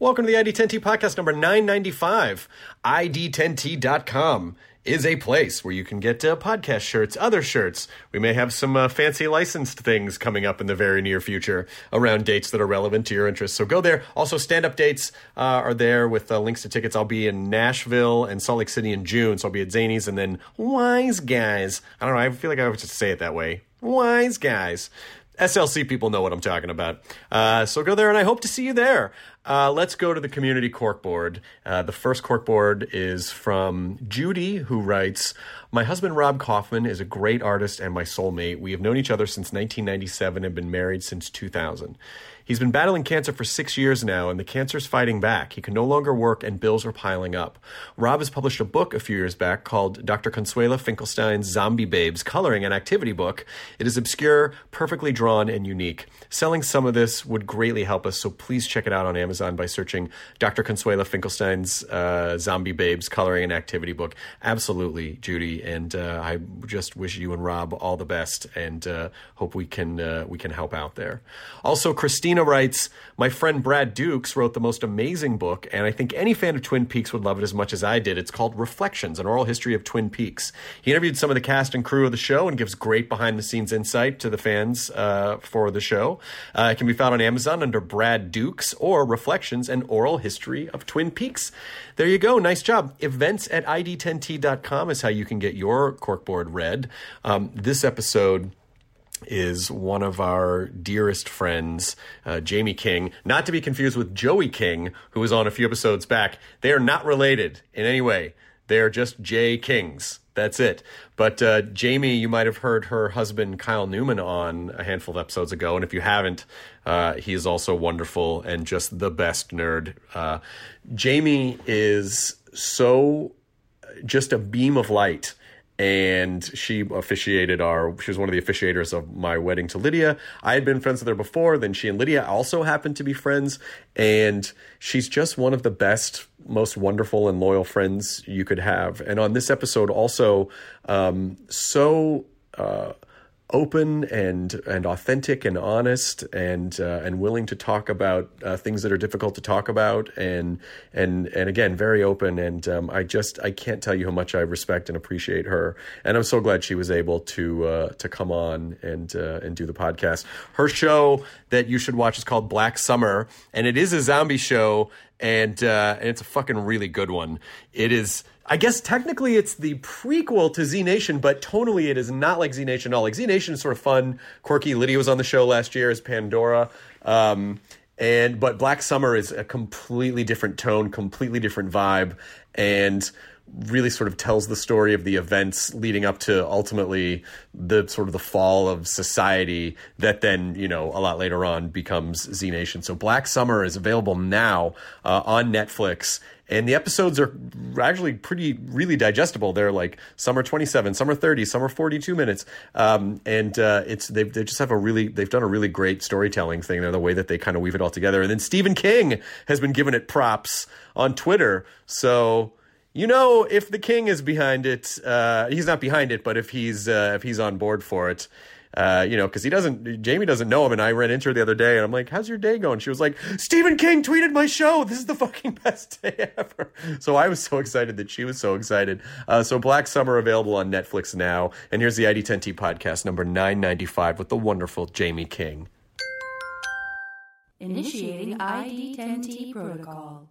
Welcome to the ID10T podcast number 995. ID10T.com is a place where you can get podcast shirts, other shirts. We may have some fancy licensed things coming up in the very near future around dates that are relevant to your interests. So go there. Also, stand-up dates are there with links to tickets. I'll be in Nashville and Salt Lake City in June, so I'll be at Zanies and then Wise Guys. I don't know, I feel like I would just say it that way. Wise Guys. SLC people know what I'm talking about. So go there, and I hope to see you there. Let's go to the community corkboard. The first corkboard is from Judy, who writes, "My husband Rob Kaufman is a great artist and my soulmate. We have known each other since 1997 and been married since 2000. He's been battling cancer for 6 years now, and the cancer's fighting back. He can no longer work, and bills are piling up. Rob has published a book a few years back called Dr. Consuela Finkelstein's Zombie Babes Coloring and Activity Book. It is obscure, perfectly drawn, and unique. Selling some of this would greatly help us, so please check it out on Amazon by searching Dr. Consuela Finkelstein's Zombie Babes Coloring and Activity Book." Absolutely, Judy, and I just wish you and Rob all the best, and hope we can help out there. Also, Christina writes, "My friend Brad Dukes wrote the most amazing book, and I think any fan of Twin Peaks would love it as much as I did. It's called Reflections, an oral history of Twin Peaks. He interviewed some of the cast and crew of the show and gives great behind-the-scenes insight to the fans for the show. It can be found on Amazon under Brad Dukes or Reflections, an oral history of Twin Peaks." There you go. Nice job. Events at ID10T.com is how you can get your corkboard read. This episode is one of our dearest friends, Jamie King, not to be confused with Joey King, who was on a few episodes back. They are not related in any way. They are just J. Kings. That's it. But Jamie, you might have heard her husband, Kyle Newman, on a handful of episodes ago. And if you haven't, he is also wonderful and just the best nerd. Jamie is so just a beam of light. And she was one of the officiators of my wedding to Lydia. I had been friends with her before. Then she and Lydia also happened to be friends. And she's just one of the best, most wonderful and loyal friends you could have. And on this episode also, so open and authentic and honest and willing to talk about things that are difficult to talk about and again very open, and I can't tell you how much I respect and appreciate her, and I'm so glad she was able to come on and do the podcast. Her show that you should watch is called Black Summer, and it is a zombie show, and it's a fucking really good one. It is, I guess technically it's the prequel to Z Nation, but tonally it is not like Z Nation at all. Like Z Nation is sort of fun, quirky. Lydia was on the show last year as Pandora. But Black Summer is a completely different tone, completely different vibe, and really sort of tells the story of the events leading up to ultimately the sort of the fall of society that then, a lot later on becomes Z Nation. So Black Summer is available now on Netflix. And the episodes are actually really digestible. They're like some are 27, some are 30, some are 42 minutes. They just have they've done a really great storytelling thing there, the way that they kind of weave it all together. And then Stephen King has been giving it props on Twitter. So, if the King is behind it, he's not behind it, but if he's on board for it, because Jamie doesn't know him, and I ran into her the other day, and I'm like, "How's your day going?" She was like, "Stephen King tweeted my show. This is the fucking best day ever." So I was so excited that she was so excited. So Black Summer available on Netflix now, and here's the ID10T podcast number 995 with the wonderful Jamie King. Initiating ID10T protocol.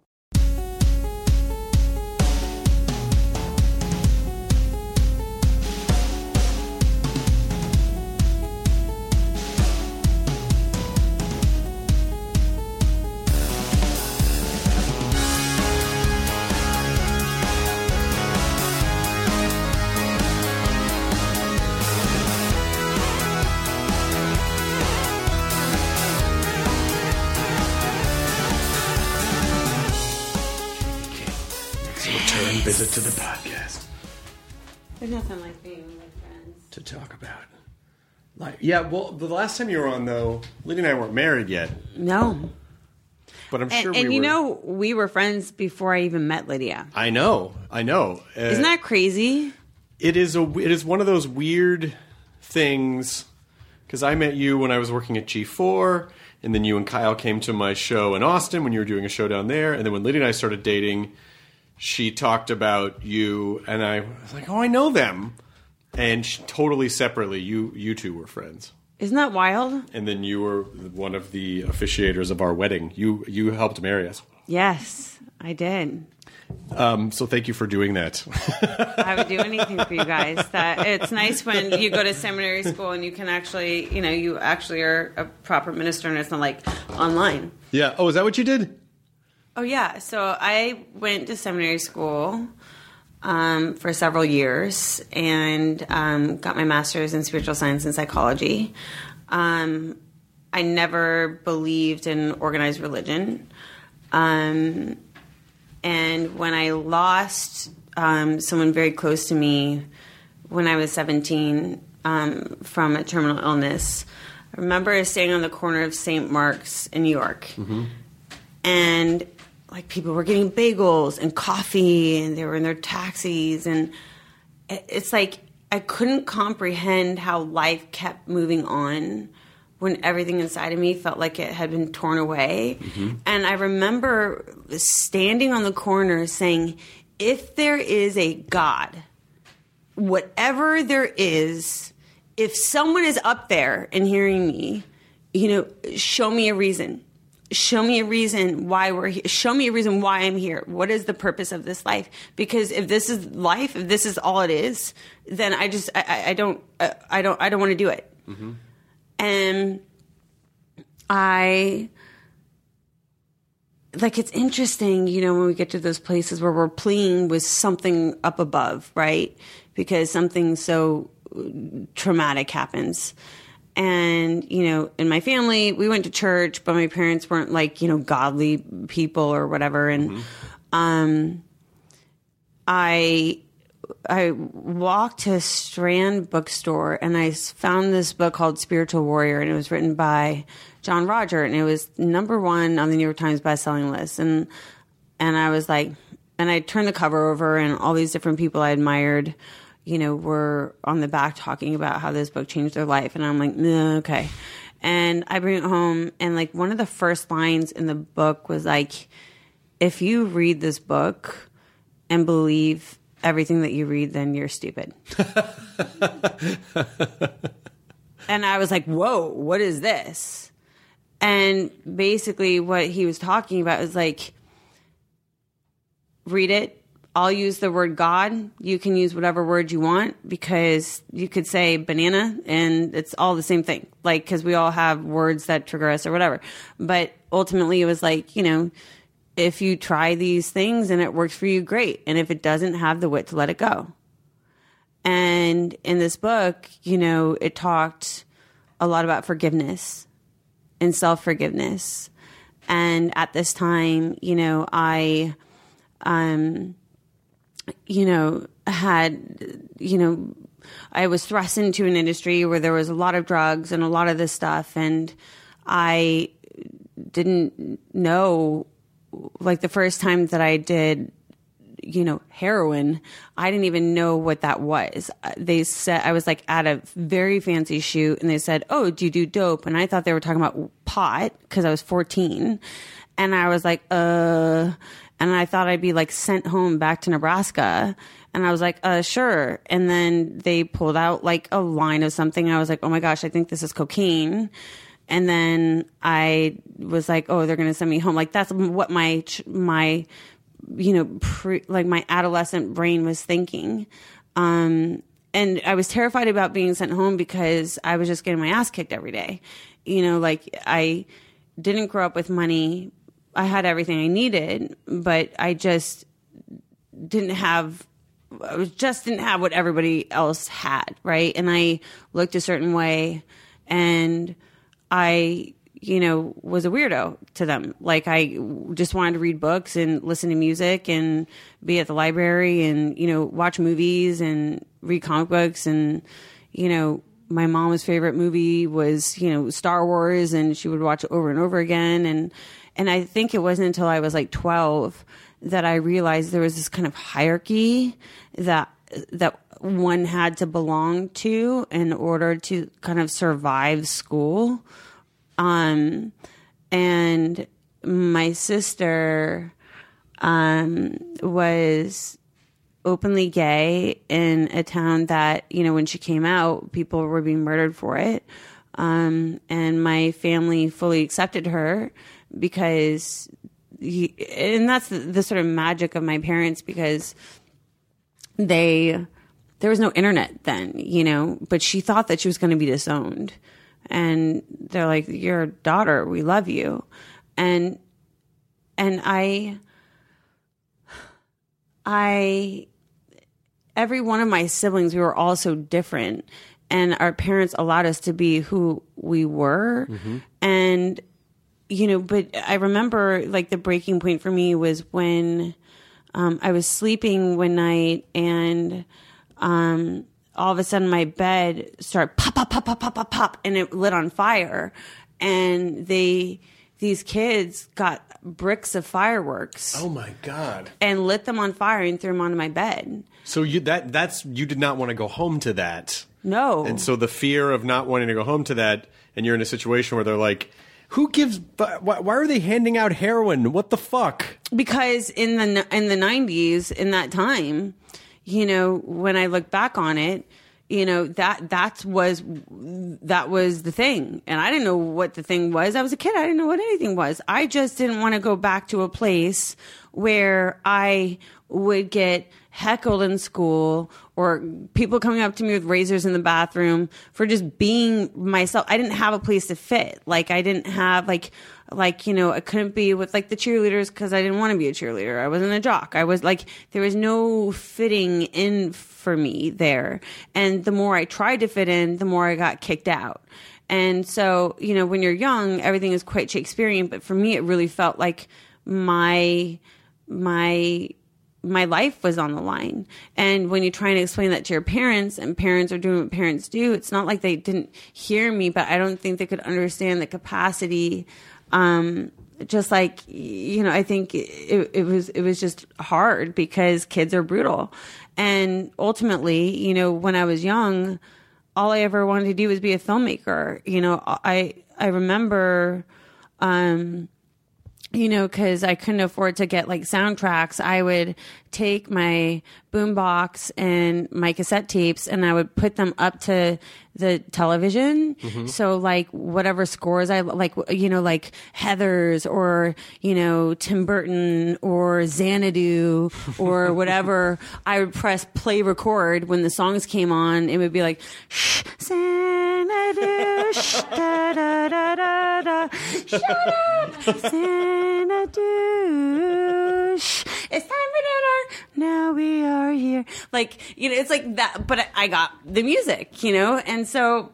Visit to the podcast. There's nothing like being with friends to talk about. The last time you were on, though, Lydia and I weren't married yet. No. But I'm sure we were friends before I even met Lydia. I know. Isn't that crazy? It is one of those weird things, because I met you when I was working at G4, And then you and Kyle came to my show in Austin when you were doing a show down there. And then when Lydia and I started dating, she talked about you, and I was like, oh, I know them. And totally separately, you two were friends. Isn't that wild? And then you were one of the officiators of our wedding. You helped marry us. Yes, I did. So thank you for doing that. I would do anything for you guys. That it's nice when you go to seminary school and you can actually, you actually are a proper minister and it's not like online. Yeah. Oh, is that what you did? Oh, yeah. So I went to seminary school for several years and got my master's in spiritual science and psychology. I never believed in organized religion. And when I lost someone very close to me when I was 17 from a terminal illness, I remember standing on the corner of St. Mark's in New York. Mm-hmm. And like people were getting bagels and coffee and they were in their taxis. And it's like I couldn't comprehend how life kept moving on when everything inside of me felt like it had been torn away. Mm-hmm. And I remember standing on the corner saying, if there is a God, whatever there is, if someone is up there and hearing me, show me a reason. Show me a reason why we're here. Show me a reason why I'm here. What is the purpose of this life? Because if this is life, if this is all it is, then I don't want to do it. Mm-hmm. And it's interesting, when we get to those places where we're pleading with something up above, right? Because something so traumatic happens. And, in my family, we went to church, but my parents weren't godly people or whatever. And, I walked to Strand bookstore and I found this book called Spiritual Warrior, and it was written by John Roger, and it was #1 on the New York Times bestselling list. And I was like, and I turned the cover over and all these different people I admired, were on the back talking about how this book changed their life. And I'm like, okay. And I bring it home, and one of the first lines in the book was like, if you read this book and believe everything that you read, then you're stupid. And I was like, whoa, what is this? And basically what he was talking about is read it. I'll use the word God. You can use whatever word you want, because you could say banana and it's all the same thing. Because we all have words that trigger us or whatever. But ultimately it was if you try these things and it works for you, great. And if it doesn't, have the wit to let it go. And in this book, it talked a lot about forgiveness and self-forgiveness. And at this time, I, I was thrust into an industry where there was a lot of drugs and a lot of this stuff. And I didn't know, the first time that I did, heroin, I didn't even know what that was. They said, I was at a very fancy shoot and they said, oh, do you do dope? And I thought they were talking about pot because I was 14. And I was like, and I thought I'd be sent home back to Nebraska. And I was like, sure. And then they pulled out a line of something. I was like, oh my gosh, I think this is cocaine. And then I was like, oh, they're going to send me home. That's what my my adolescent brain was thinking. And I was terrified about being sent home because I was just getting my ass kicked every day. I didn't grow up with money. I had everything I needed, but I just didn't have what everybody else had. Right. And I looked a certain way, and I, was a weirdo to them. I just wanted to read books and listen to music and be at the library and, watch movies and read comic books. And, my mom's favorite movie was, Star Wars, and she would watch it over and over again. And I think it wasn't until I was 12 that I realized there was this kind of hierarchy that one had to belong to in order to kind of survive school. and my sister was openly gay in a town that, when she came out, people were being murdered for it. And my family fully accepted her because, and that's the sort of magic of my parents, because there was no internet then, but she thought that she was going to be disowned. And they're like, "You're a daughter. We love you." And I, every one of my siblings, we were all so different, and our parents allowed us to be who we were. Mm-hmm. And, but I remember like the breaking point for me was when, I was sleeping one night and, all of a sudden my bed started pop, pop, pop, pop, pop, pop, pop, and it lit on fire. And these kids got bricks of fireworks. Oh my God. And lit them on fire and threw them onto my bed. So you did not want to go home to that. No. And so the fear of not wanting to go home to that, and you're in a situation where they're like, who gives, why are they handing out heroin? What the fuck? Because in the 90s, in that time, when I look back on it, that was the thing. And I didn't know what the thing was. I was a kid. I didn't know what anything was. I just didn't want to go back to a place where I would get heckled in school or people coming up to me with razors in the bathroom for just being myself. I didn't have a place to fit. Like I didn't have I couldn't be with like the cheerleaders because I didn't want to be a cheerleader. I wasn't a jock. I was like, there was no fitting in for me there. And the more I tried to fit in, the more I got kicked out. And so, when you're young, everything is quite Shakespearean. But for me, it really felt like my life was on the line. And when you're trying to explain that to your parents, and parents are doing what parents do, it's not like they didn't hear me, but I don't think they could understand the capacity. Just like, I think it was just hard because kids are brutal. And ultimately, when I was young, all I ever wanted to do was be a filmmaker. I remember, because I couldn't afford to get like soundtracks, I would take my boombox and my cassette tapes and I would put them up to the television. Mm-hmm. So like whatever scores I like, like Heathers or, Tim Burton or Xanadu or whatever, I would press play record when the songs came on. It would be like, shh, Xanadu, shh, da, da, da, da, da, shut up, Xanadu, shh, it's time for dinner. Now we are here. Like, it's like that, but I got the music, and so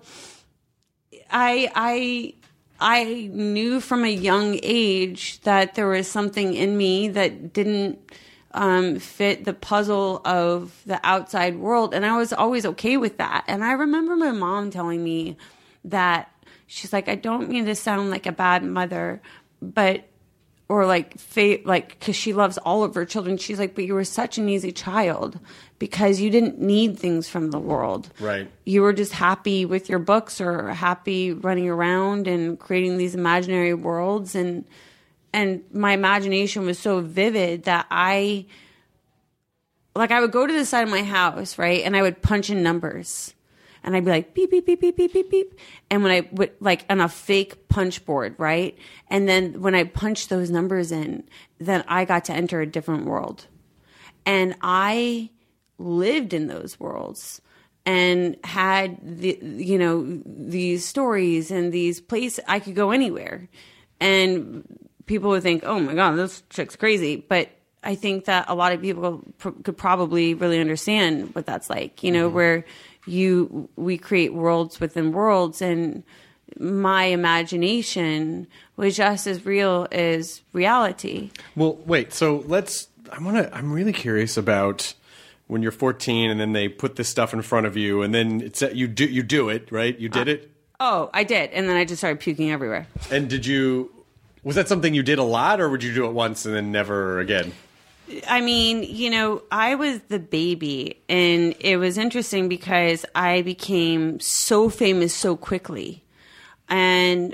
I knew from a young age that there was something in me that didn't fit the puzzle of the outside world. And I was always okay with that. And I remember my mom telling me that she's like, I don't mean to sound like a bad mother, but or like because she loves all of her children. She's like, but you were such an easy child because you didn't need things from the world. Right. You were just happy with your books or happy running around and creating these imaginary worlds. And my imagination was so vivid that I would go to the side of my house, right? And I would punch in numbers. And I'd be like, beep, beep, beep, beep, beep, beep, beep. And when I would, like, on a fake punch board, right? And then when I punched those numbers in, then I got to enter a different world. And I lived in those worlds and had these stories and these places. I could go anywhere. And people would think, oh my God, this chick's crazy. But I think that a lot of people could probably really understand what that's like, mm-hmm. where we create worlds within worlds, and my imagination was just as real as reality. Well, wait, so I'm really curious about when you're 14 and then they put this stuff in front of you and then you do it, right? You did it? Oh, I did. And then I just started puking everywhere. And was that something you did a lot, or would you do it once and then never again? I mean, I was the baby, and it was interesting because I became so famous so quickly. And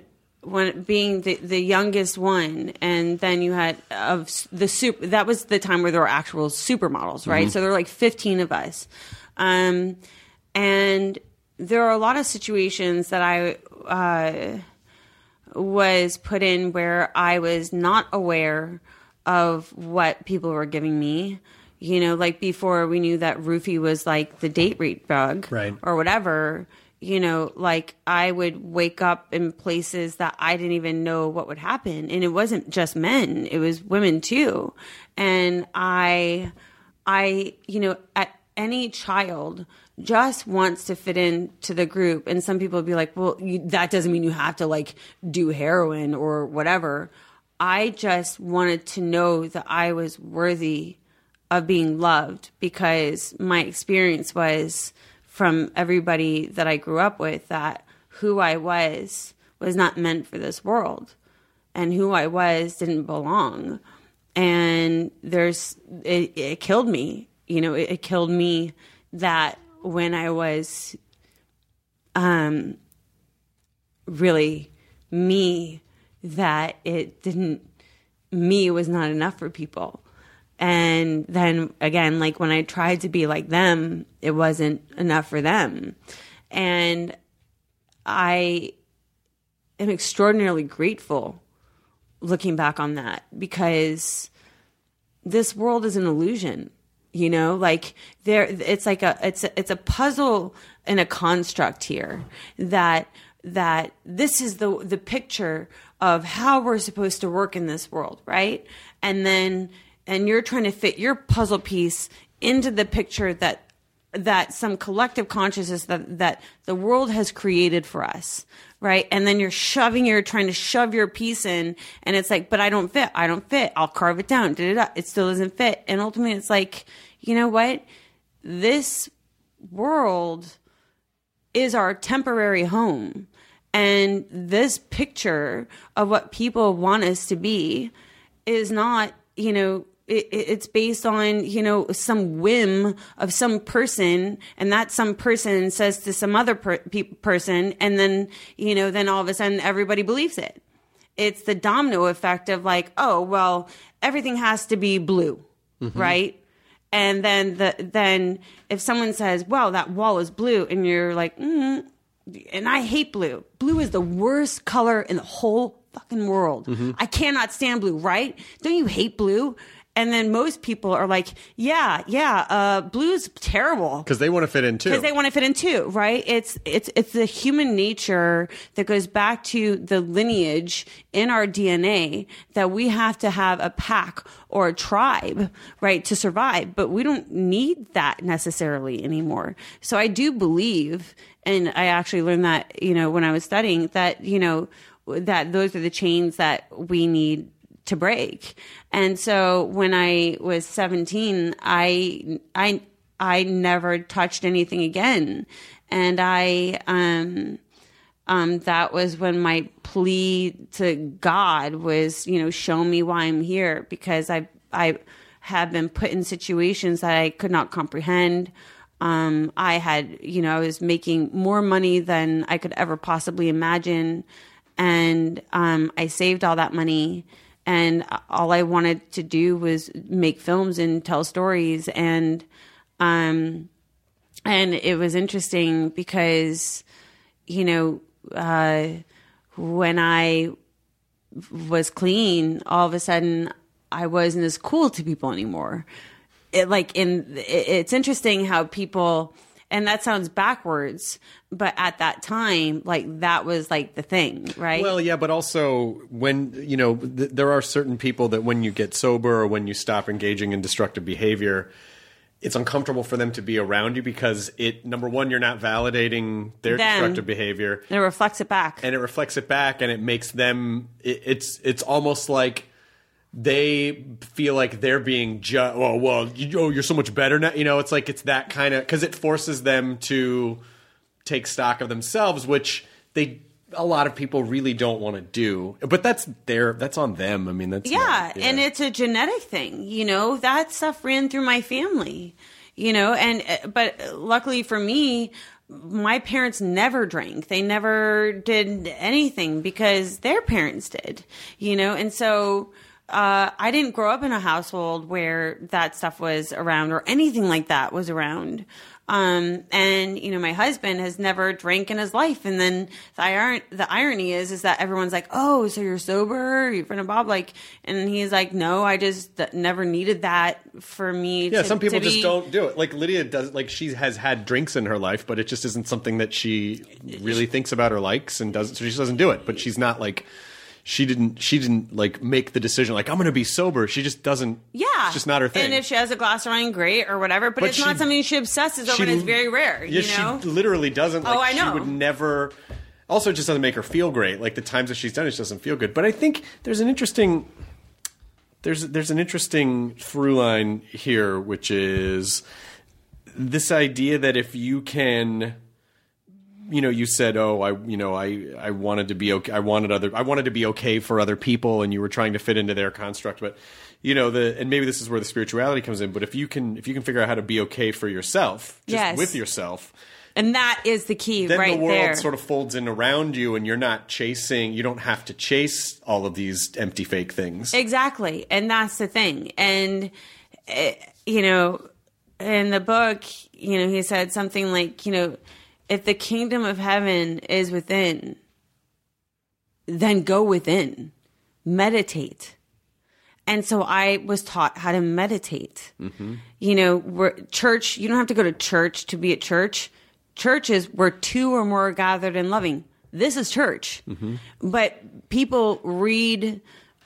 when being the youngest one, and then you had that was the time where there were actual supermodels, right? So there were like 15 of us. And there are a lot of situations that I was put in where I was not aware of what people were giving me. You know, like before we knew that roofie was like the date rape drug, right, or whatever. You know, like I would wake up in places that I didn't even know what would happen. And it wasn't just men, it was women too. And I, you know, any child just wants to fit into the group. And some people would be like, well, that doesn't mean you have to like do heroin or whatever. I just wanted to know that I was worthy of being loved, because my experience was from everybody that I grew up with that who I was not meant for this world, and who I was didn't belong. And it killed me. You know, it killed me that when I was really me, that me was not enough for people. And then again, like when I tried to be like them, it wasn't enough for them. And I am extraordinarily grateful looking back on that, because this world is an illusion, you know, like it's a puzzle and a construct here that this is the picture of how we're supposed to work in this world. Right. And you're trying to fit your puzzle piece into the picture that some collective consciousness that the world has created for us, right? And then you're trying to shove your piece in, and it's like, but I don't fit. I'll carve it down. It still doesn't fit. And ultimately it's like, you know what? This world is our temporary home. And this picture of what people want us to be is not, you know, it's based on, you know, some whim of some person, and that some person says to some other person, and then, you know, then all of a sudden everybody believes it. It's the domino effect of like, oh, well, everything has to be blue, right? And then if someone says, well, that wall is blue, and you're like, and I hate blue. Blue is the worst color in the whole fucking world. I cannot stand blue, right? Don't you hate blue? And then most people are like, blue's terrible. Because they want to fit in too. Right? It's the human nature that goes back to the lineage in our DNA that we have to have a pack or a tribe, right, to survive. But we don't need that necessarily anymore. So I do believe, and I actually learned that, you know, when I was studying, that, you know, that those are the chains that we need to break. And so when I was 17, I never touched anything again. And that was when my plea to God was, you know, show me why I'm here, because I have been put in situations that I could not comprehend. I was making more money than I could ever possibly imagine. And I saved all that money. And all I wanted to do was make films and tell stories. And it was interesting because, you know, when I was clean, all of a sudden I wasn't as cool to people anymore. It's interesting how people, and that sounds backwards, but at that time, like that was like the thing, right? Well, yeah, but also when, you know, there are certain people that when you get sober or when you stop engaging in destructive behavior, it's uncomfortable for them to be around you because number one, you're not validating their destructive behavior. And it reflects it back. And it makes them, it's almost like they feel like they're being you're so much better now. You know, it's like it's that kind of, because it forces them to take stock of themselves, which a lot of people really don't want to do. But that's on them. I mean, that's and it's a genetic thing. You know, that stuff ran through my family. You know, but luckily for me, my parents never drank. They never did anything because their parents did, and so I didn't grow up in a household where that stuff was around or anything like that was around. And my husband has never drank in his life. And then the irony is that everyone's like, oh, so you're sober? You're friend of Bob? And he's like, no, I just never needed that for me. Yeah. Some people just don't do it. Like Lydia does, she has had drinks in her life, but it just isn't something that she really thinks about or likes and doesn't. So she just doesn't do it, but she's not she didn't make the decision I'm going to be sober. She just doesn't. Yeah. It's just not her thing. And if she has a glass of wine, great, or whatever. But it's not something she obsesses over, and it's very rare, Yeah, she literally doesn't. I know. She would never. Also, it just doesn't make her feel great. The times that she's done it, she doesn't feel good. But I think there's an interesting through line here, which is this idea that if you can. You said, "Oh, I wanted to be okay. I wanted to be okay for other people," and you were trying to fit into their construct. But and maybe this is where the spirituality comes in. But if you can figure out how to be okay for yourself, just with yourself, and that is the key, then right the world there. sort of folds in around you, and you're not chasing. You don't have to chase all of these empty, fake things. Exactly, and that's the thing. And in the book, he said something like, if the kingdom of heaven is within, then go within, meditate. And so I was taught how to meditate. Mm-hmm. Church, you don't have to go to church to be at church. Church is where two or more are gathered and loving. This is church. Mm-hmm. But people read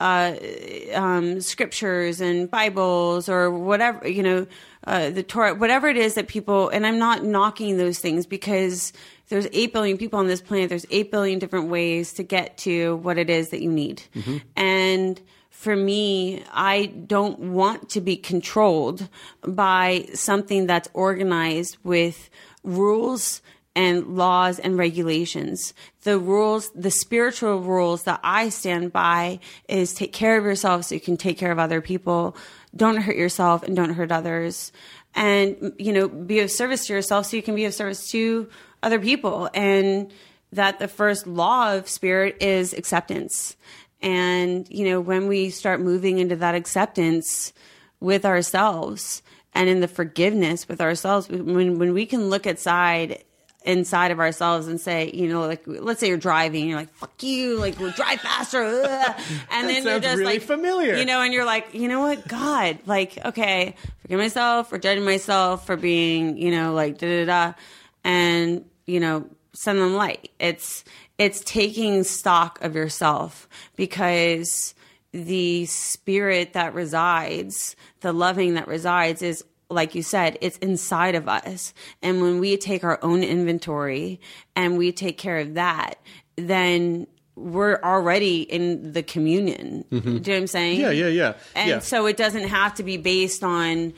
scriptures and Bibles or whatever, the Torah, whatever it is that people, and I'm not knocking those things because there's 8 billion people on this planet. There's 8 billion different ways to get to what it is that you need. Mm-hmm. And for me, I don't want to be controlled by something that's organized with rules and laws and regulations. The spiritual rules that I stand by is take care of yourself so you can take care of other people. Don't hurt yourself and don't hurt others. And, be of service to yourself so you can be of service to other people. And that the first law of spirit is acceptance. And, when we start moving into that acceptance with ourselves and in the forgiveness with ourselves, when we can look inside of ourselves and say, let's say you're driving and you're like, fuck you, we'll drive faster. And then you're just really familiar. And you're like, you know what, God, okay, forgive myself for judging myself for being, da-da-da. And, send them light. It's taking stock of yourself because the spirit that resides, the loving that resides is, like you said, it's inside of us. And when we take our own inventory and we take care of that, then we're already in the communion. Mm-hmm. Do you know what I'm saying? Yeah. And so it doesn't have to be based on,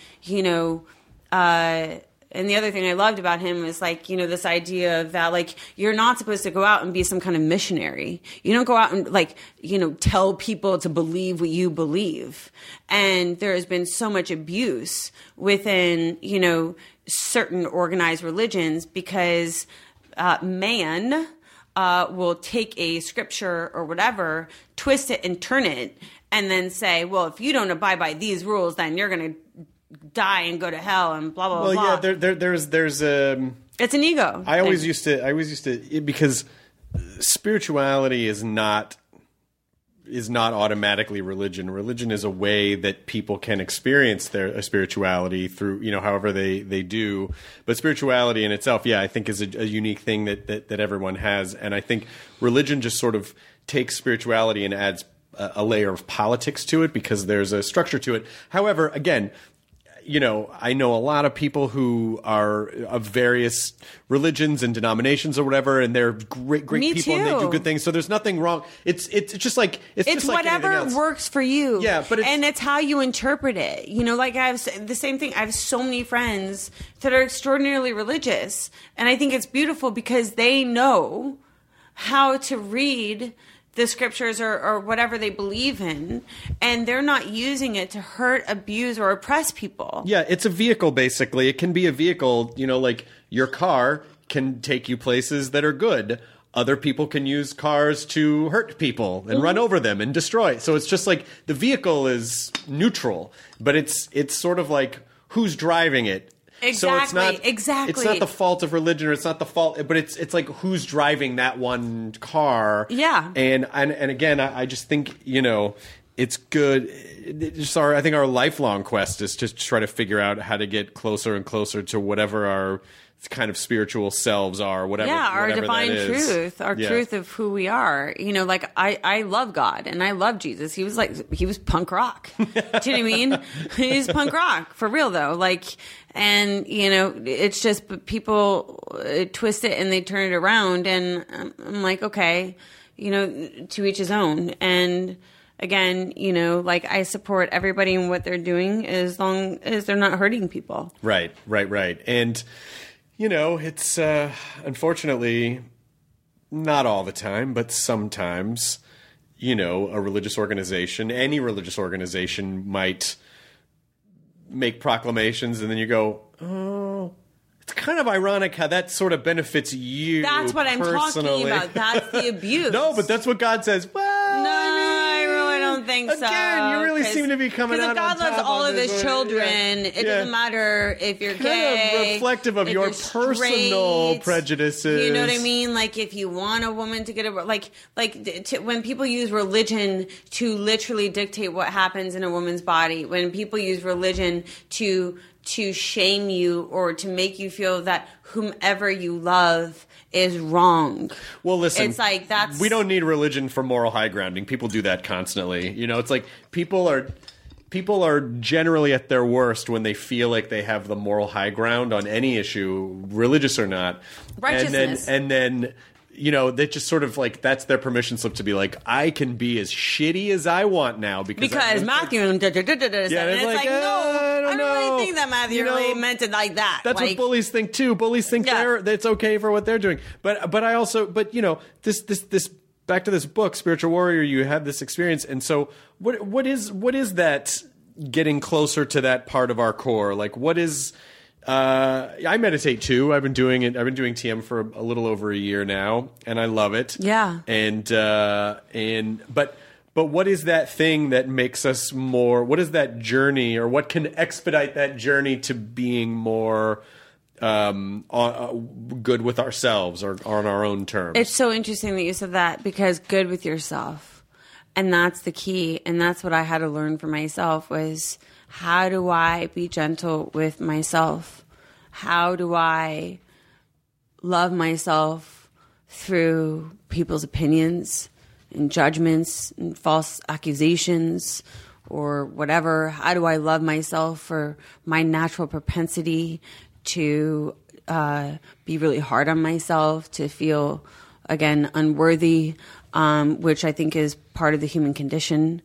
and the other thing I loved about him was this idea of that, you're not supposed to go out and be some kind of missionary. You don't go out and tell people to believe what you believe. And there has been so much abuse within, certain organized religions because man will take a scripture or whatever, twist it and turn it, and then say, well, if you don't abide by these rules, then you're going to die and go to hell and blah blah blah. Well, yeah, there's it's an ego. I always used to because spirituality is not automatically religion. Religion is a way that people can experience their spirituality through, however they do. But spirituality in itself, I think is a unique thing that everyone has. And I think religion just sort of takes spirituality and adds a layer of politics to it because there's a structure to it. However, again, I know a lot of people who are of various religions and denominations or whatever, and they're great Me people too. and they do good things. So there's nothing wrong. It's just like it's just like whatever works for you. Yeah, but it's how you interpret it. I have the same thing. I have so many friends that are extraordinarily religious, and I think it's beautiful because they know how to read the scriptures or whatever they believe in, and they're not using it to hurt, abuse, or oppress people. Yeah, it's a vehicle, basically. It can be a vehicle, like your car can take you places that are good. Other people can use cars to hurt people and run over them and destroy. So it's just like the vehicle is neutral, but it's sort of like who's driving it. Exactly. It's not the fault of religion, or it's not the fault, but it's like who's driving that one car. Yeah. And again, I just think, it's good. I think our lifelong quest is to try to figure out how to get closer and closer to whatever our kind of spiritual selves are, whatever. Yeah, our whatever divine that is. truth, our truth of who we are. Like I love God and I love Jesus. He was punk rock. Do you know what I mean? He's punk rock for real though. And it's just people twist it and they turn it around, and I'm like, okay, to each his own. And again, I support everybody in what they're doing as long as they're not hurting people. Right. And it's unfortunately not all the time, but sometimes, a religious organization, any religious organization might make proclamations, and then you go, oh, it's kind of ironic how that sort of benefits you. That's what personally. I'm talking about. That's the abuse. No, but that's what God says. Well, no, I really don't think so. Again, you really seem to be coming out on top. Because God loves all of His children. It doesn't matter if you're gay. Kind of reflective of your personal prejudices. You know what I mean? Like if you want a woman to get when people use religion to literally dictate what happens in a woman's body, when people use religion to shame you or to make you feel that whomever you love is wrong. Well, listen, it's like we don't need religion for moral high grounding. People do that constantly. It's like people are generally at their worst when they feel like they have the moral high ground on any issue, religious or not. Righteousness. And then they just sort of like, that's their permission slip to be like, I can be as shitty as I want now because Matthew and it's like, no, I don't really think that Matthew really meant it like that. That's what bullies think too. Bullies think it's okay for what they're doing. But I also, this back to this book, Spiritual Warrior, you have this experience, and so what is that getting closer to that part of our core? Like what is I meditate too. I've been doing it. I've been doing TM for a little over a year now, and I love it. Yeah. But what is that thing that makes us more? What is that journey, or what can expedite that journey to being more good with ourselves or on our own terms? It's so interesting that you said that, because good with yourself, and that's the key, and that's what I had to learn for myself was, how do I be gentle with myself? How do I love myself through people's opinions and judgments and false accusations or whatever? How do I love myself for my natural propensity to be really hard on myself, to feel, again, unworthy, which I think is part of the human condition.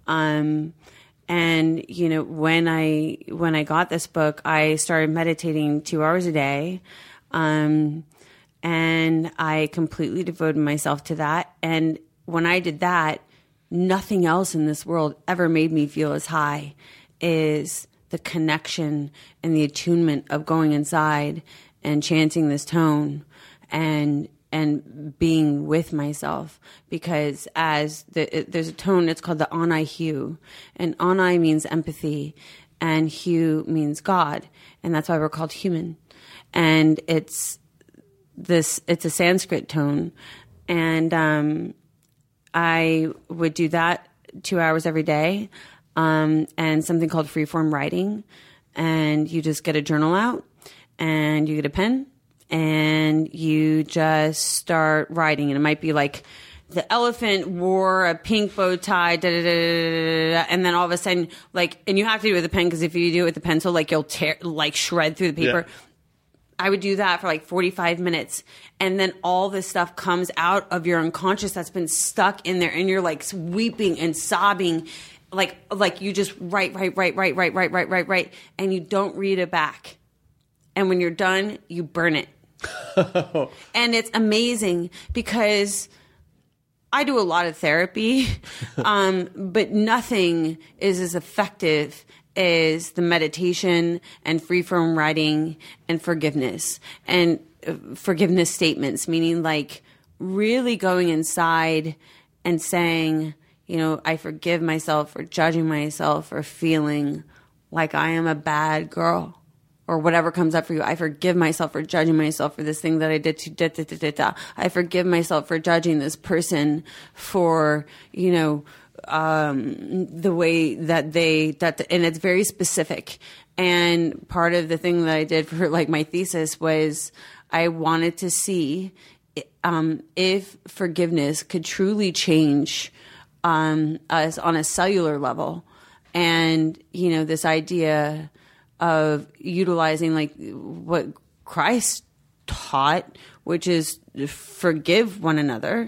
And, when I got this book, I started meditating 2 hours a day. And I completely devoted myself to that. And when I did that, nothing else in this world ever made me feel as high as the connection and the attunement of going inside and chanting this tone and being with myself, because there's a tone, it's called the Anai Hue, and Anai means empathy and Hue means God, and that's why we're called human. And it's a Sanskrit tone, and I would do that 2 hours every day, and something called freeform writing, and you just get a journal out and you get a pen and you just start writing. And it might be like, the elephant wore a pink bow tie, da, da, da, da, da, and then all of a sudden, and you have to do it with a pen, because if you do it with a pencil, you'll shred through the paper. Yeah. I would do that for 45 minutes, and then all this stuff comes out of your unconscious that's been stuck in there, and you're weeping and sobbing, like you just write, and you don't read it back. And when you're done, you burn it. And it's amazing, because I do a lot of therapy, but nothing is as effective is the meditation and free form writing and forgiveness and forgiveness statements, meaning like really going inside and saying, you know, I forgive myself for judging myself for feeling like I am a bad girl or whatever comes up for you. I forgive myself for judging myself for this thing that I did to da, da, da, da, da. I forgive myself for judging this person for, you know, the way that and it's very specific. And part of the thing that I did for like my thesis was I wanted to see if forgiveness could truly change us on a cellular level. And, you know, this idea of utilizing like what Christ taught, which is forgive one another,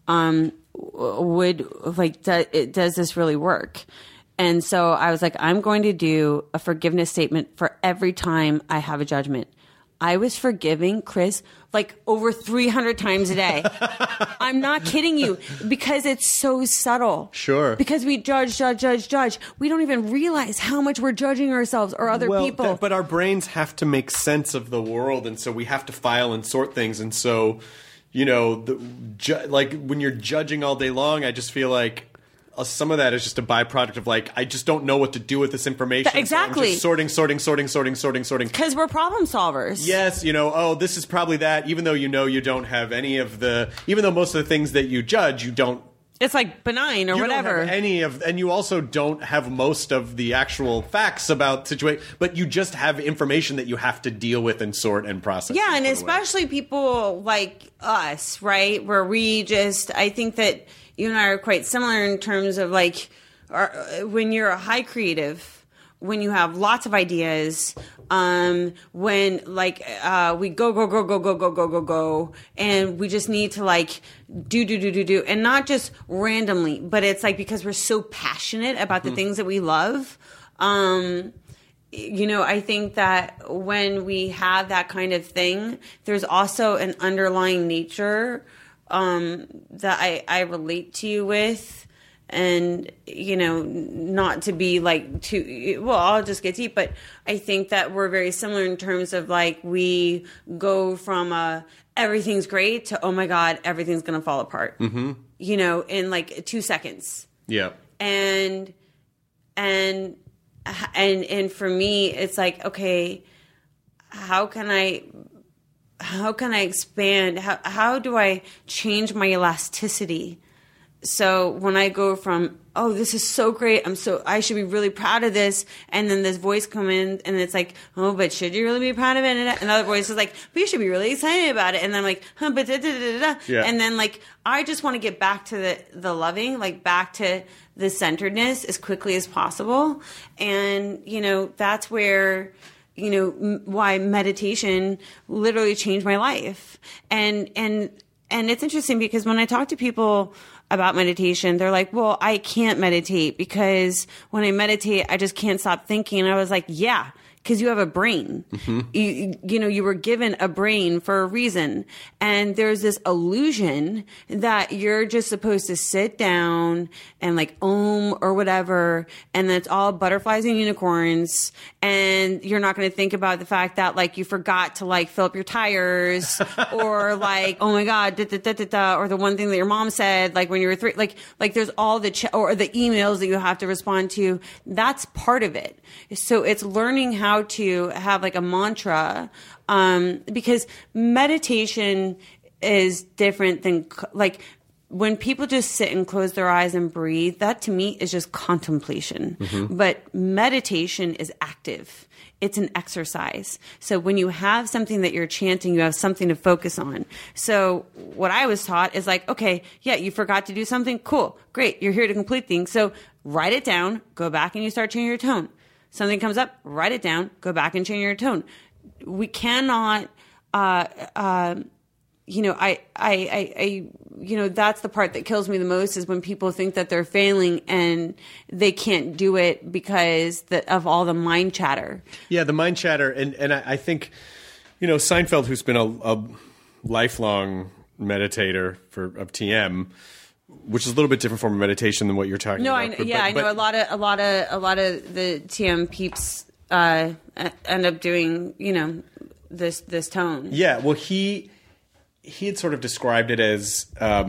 would like, does this really work? And so I was like, I'm going to do a forgiveness statement for every time I have a judgment. I was forgiving Chris like over 300 times a day. I'm not kidding you, because it's so subtle. Sure. Because we judge. We don't even realize how much we're judging ourselves or other people. But our brains have to make sense of the world, and so we have to file and sort things. And so, you know, like when you're judging all day long, I just feel like some of that is just a byproduct of like, I just don't know what to do with this information. Exactly. So I'm just sorting. Because we're problem solvers. Yes, you know, oh, this is probably that, even though you know you don't have any of the, even though most of the things that you judge, you don't. It's like benign or you whatever. Don't have any of, and you also don't have most of the actual facts about situation, but you just have information that you have to deal with and sort and process. Yeah, and especially people like us, right? Where we just, I think that you and I are quite similar in terms of like, when you're a high creative, when you have lots of ideas, when like we go, and we just need to like do, and not just randomly, but it's like because we're so passionate about the things that we love. You know, I think that when we have that kind of thing, there's also an underlying nature that I relate to you with. And, you know, not to be like too, well, I'll just get deep, but I think that we're very similar in terms of like we go from everything's great to, oh my God, everything's going to fall apart, you know, in like 2 seconds. Yeah. And for me, it's like, okay, how can I expand? How do I change my elasticity? So when I go from, oh, this is so great, I should be really proud of this, and then this voice come in, and it's like, oh, but should you really be proud of it? And another voice is like, but you should be really excited about it. And then I'm like, but da-da-da-da-da. Yeah. And then like, I just want to get back to the loving, like back to the centeredness as quickly as possible. And, you know, that's where, you know, why meditation literally changed my life. And it's interesting because when I talk to people about meditation, they're like, well, I can't meditate because when I meditate, I just can't stop thinking. And I was like, yeah, because you have a brain. You know, you were given a brain for a reason. And there's this illusion that you're just supposed to sit down and like or whatever, and that's all butterflies and unicorns. And you're not going to think about the fact that like you forgot to like fill up your tires or like, oh my God, or the one thing that your mom said, like when you were 3, like there's all or the emails that you have to respond to. That's part of it. So it's learning how to have like a mantra, because meditation is different than like when people just sit and close their eyes and breathe. That to me is just contemplation. But meditation is active. It's an exercise. So when you have something that you're chanting, you have something to focus on. So what I was taught is like, okay, yeah, you forgot to do something. Cool. Great. You're here to complete things. So write it down, go back and you start changing your tone. Something comes up, write it down, go back and change your tone. We cannot, you know, you know, that's the part that kills me the most is when people think that they're failing and they can't do it because of all the mind chatter. Yeah, the mind chatter. And I think, you know, Seinfeld, who's been a lifelong meditator of TM, which is a little bit different form of meditation than what you're talking No, about. I know a lot of the TM peeps end up doing, this tone. Yeah, well, he had sort of described it as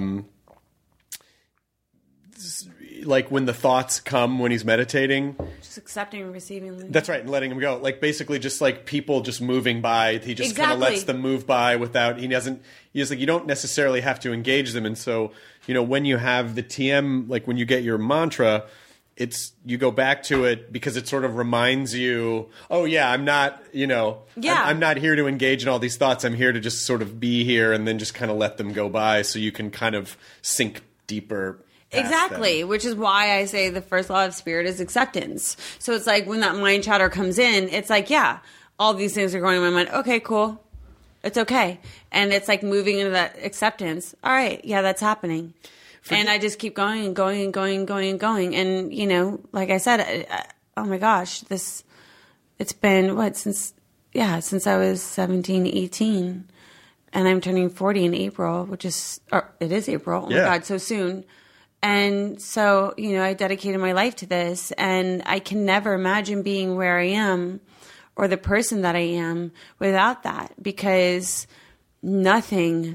like when the thoughts come when he's meditating. Just accepting and receiving them. That's right, and letting them go. Like basically just like people just moving by. He just kind of lets them move by without, he's like, you don't necessarily have to engage them. And so, when you have the TM, like when you get your mantra, you go back to it because it sort of reminds you, oh yeah, I'm not, I'm not here to engage in all these thoughts. I'm here to just sort of be here and then just kind of let them go by so you can kind of sink deeper. Exactly, which is why I say the first law of spirit is acceptance. So it's like when that mind chatter comes in, it's like, yeah, all these things are going in my mind. Okay, cool. It's okay. And it's like moving into that acceptance. All right, yeah, that's happening. And I just keep going and going and going and going and going. And, like I said, oh my gosh, it's been, since I was 17, 18. And I'm turning 40 in April, it is April. Oh my God, so soon. And so, I dedicated my life to this, and I can never imagine being where I am or the person that I am without that, because nothing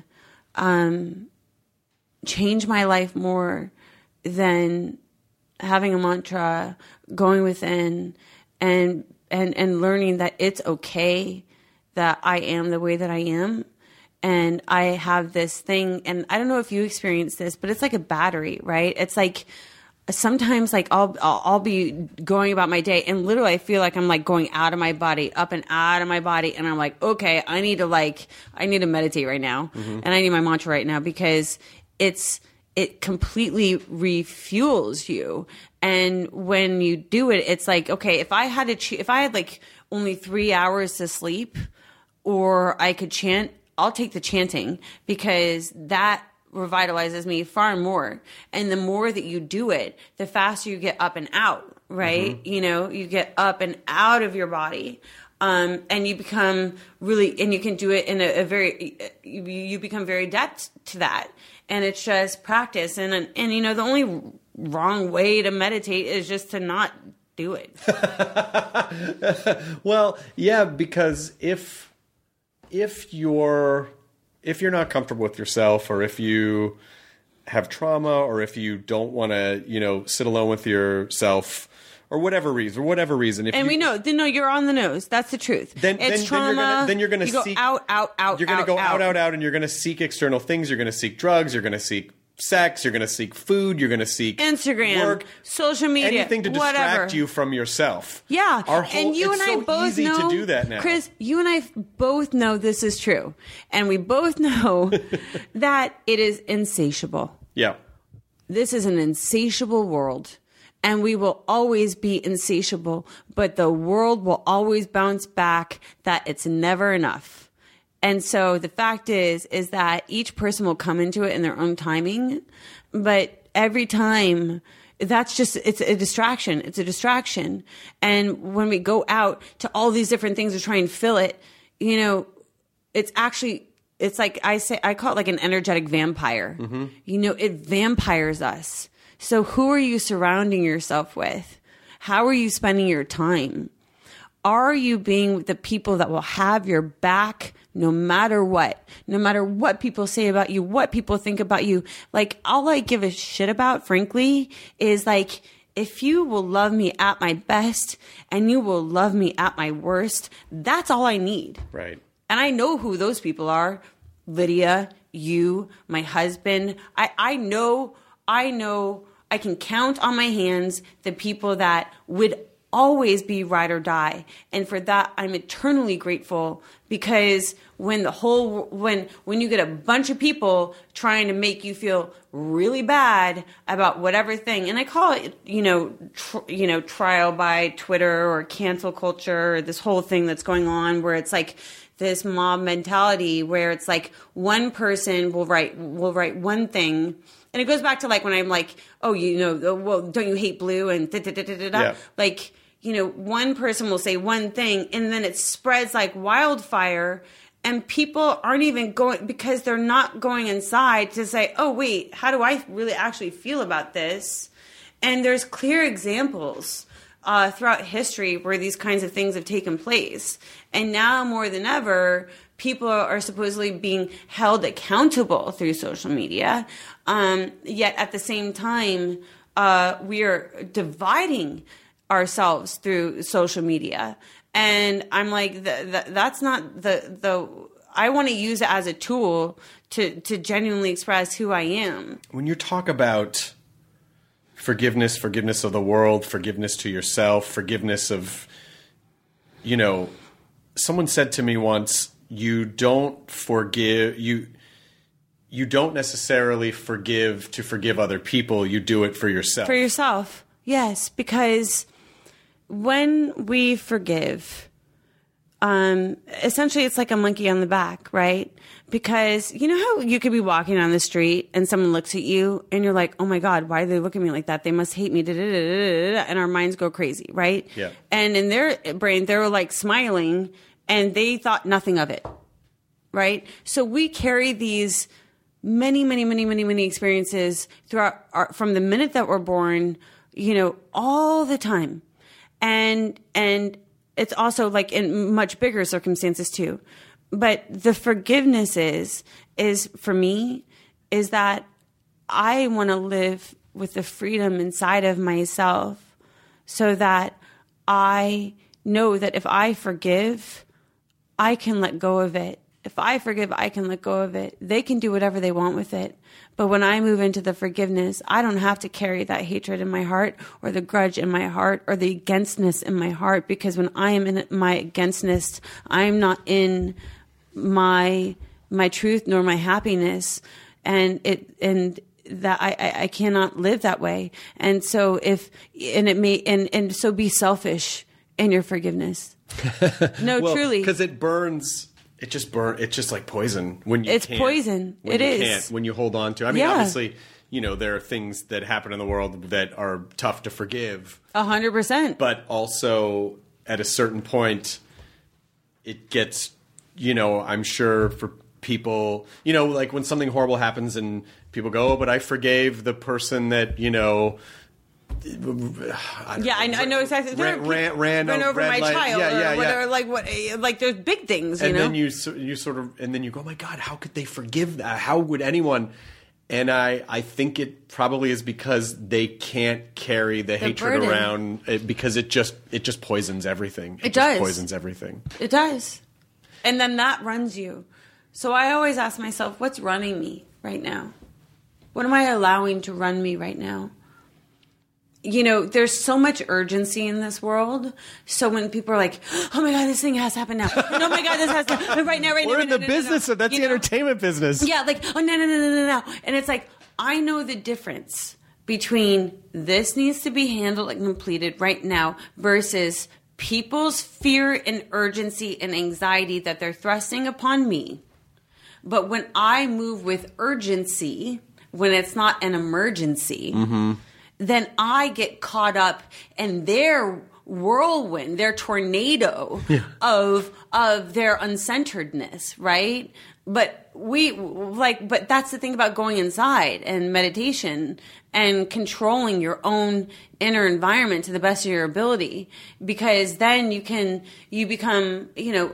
changed my life more than having a mantra, going within, and learning that it's okay that I am the way that I am. And I have this thing, and I don't know if you experience this, but it's like a battery, right? It's like sometimes like I'll be going about my day, and literally I feel like I'm like going out of my body, up and out of my body, and I'm like, okay, I need to meditate right now, and I need my mantra right now, because it completely refuels you. And when you do it, it's like, okay, if I had like only 3 hours to sleep, or I could chant, I'll take the chanting, because that revitalizes me far more. And the more that you do it, the faster you get up and out, right? You get up and out of your body. And you become really, and you can do it in you become very adept to that. And it's just practice. And the only wrong way to meditate is just to not do it. Well, yeah, because if you're not comfortable with yourself, or if you have trauma, or if you don't want to, sit alone with yourself, or whatever reason, you're on the nose. That's the truth. Then trauma. Then you're going to seek out. You're going to go out, and you're going to seek external things. You're going to seek drugs. You're going to seek sex, you're going to seek food, you're going to seek Instagram, work, social media, anything to distract you from yourself. Yeah, and you and I both know, to do that now. Chris, you and I both know this is true, and we both know that it is insatiable. Yeah, this is an insatiable world, and we will always be insatiable. But the world will always bounce back that it's never enough. And so the fact is that each person will come into it in their own timing, but every time it's a distraction. It's a distraction. And when we go out to all these different things to try and fill it, it's like I call it like an energetic vampire. Mm-hmm. It vampires us. So who are you surrounding yourself with? How are you spending your time? Are you being with the people that will have your back no matter what people say about you, what people think about you? Like, all I give a shit about, frankly, is like, if you will love me at my best and you will love me at my worst, that's all I need. Right. And I know who those people are. Lydia, you, my husband. I know I can count on my hands the people that would always be ride or die. And for that, I'm eternally grateful, because when you get a bunch of people trying to make you feel really bad about whatever thing, and I call it, trial by Twitter or cancel culture, or this whole thing that's going on where it's like this mob mentality where it's like one person will write one thing. And it goes back to like when I'm like, well, don't you hate blue? And yeah. Like, one person will say one thing and then it spreads like wildfire. And people aren't even going, because they're not going inside to say, oh, wait, how do I really actually feel about this? And there's clear examples throughout history where these kinds of things have taken place. And now more than ever, people are supposedly being held accountable through social media. Yet at the same time, we are dividing ourselves through social media. And I'm like, that's not the I want to use it as a tool to genuinely express who I am. When you talk about forgiveness of the world, forgiveness to yourself, forgiveness of, someone said to me once, you don't necessarily forgive to forgive other people. You do it for yourself. For yourself. Yes. Because when we forgive, essentially it's like a monkey on the back, right? Because you know how you could be walking down the street and someone looks at you and you're like, oh my God, why do they look at me like that? They must hate me. And our minds go crazy, right? Yeah. And in their brain, they were like smiling and they thought nothing of it, right? So we carry these many experiences throughout from the minute that we're born, all the time. And it's also like in much bigger circumstances too. But the forgiveness is for me, is that I want to live with the freedom inside of myself so that I know that if I forgive, I can let go of it. If I forgive, I can let go of it. They can do whatever they want with it. But when I move into the forgiveness, I don't have to carry that hatred in my heart or the grudge in my heart or the againstness in my heart, because when I am in my againstness, I'm not in my truth nor my happiness. And that I cannot live that way. And so so be selfish in your forgiveness. No, well, truly. Because it burns. It just It's just like poison when you It's can't. poison. When It you is. Can't, when you hold on to. I mean, Yeah. obviously, there are things that happen in the world that are tough to forgive. 100%. But also, at a certain point, it gets. I'm sure for people, like when something horrible happens and people go, "Oh, but I forgave the person that I know exactly. Ran over my light. child, Yeah. whatever. Like what? Like there's big things, and then you sort of, and then you go, oh my God, how could they forgive that? How would anyone? And I think it probably is because they can't carry the hatred burden around, because it just poisons everything. It does. Just poisons everything. It does, and then that runs you. So I always ask myself, what's running me right now? What am I allowing to run me right now? There's so much urgency in this world. So when people are like, oh my God, this thing has happened now. And oh my God, this has to right now, right now. We're in the business of that's the entertainment business. Yeah, like, oh no. And it's like, I know the difference between this needs to be handled and completed right now versus people's fear and urgency and anxiety that they're thrusting upon me. But when I move with urgency, when it's not an emergency, then I get caught up in their whirlwind, their tornado of their uncenteredness, right? But but that's the thing about going inside and meditation and controlling your own inner environment to the best of your ability, because then you become,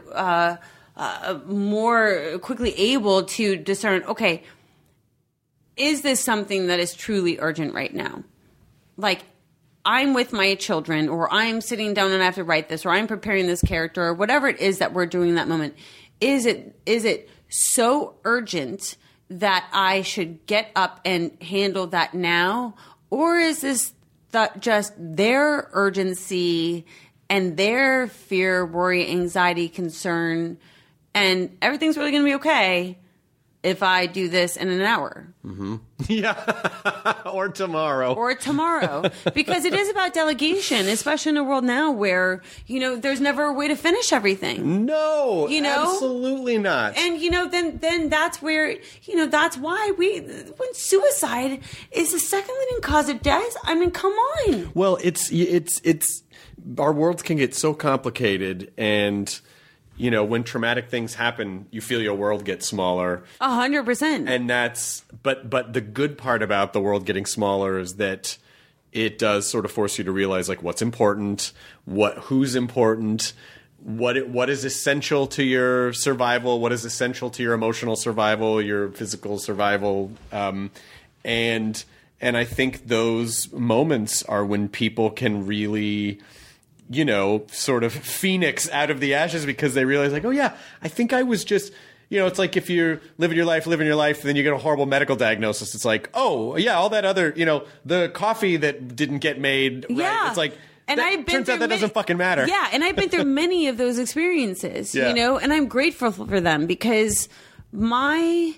more quickly able to discern, okay, is this something that is truly urgent right now? Like, I'm with my children, or I'm sitting down and I have to write this, or I'm preparing this character, or whatever it is that we're doing in that moment. Is it so urgent that I should get up and handle that now? Or is this just their urgency and their fear, worry, anxiety, concern, and everything's really going to be okay if I do this in an hour? Mm-hmm. Yeah. Or tomorrow. Because it is about delegation, especially in a world now where, there's never a way to finish everything. No, absolutely not. And, then that's where, that's why when suicide is the second leading cause of death, I mean, come on. Well, it's our worlds can get so complicated, and you know, when traumatic things happen, you feel your world get smaller. 100%. And that's, but the good part about the world getting smaller is that it does sort of force you to realize like what's important, who's important, what is essential to your survival, what is essential to your emotional survival, your physical survival, and I think those moments are when people can really, you know, sort of phoenix out of the ashes because they realize like, oh yeah, I think I was just, you know, it's like if you're living your life, then you get a horrible medical diagnosis. It's like, oh yeah, all that other, you know, the coffee that didn't get made. Right? Yeah. It's like, and turns out that doesn't fucking matter. Yeah, and I've been through many of those experiences, Yeah. you know, and I'm grateful for them because my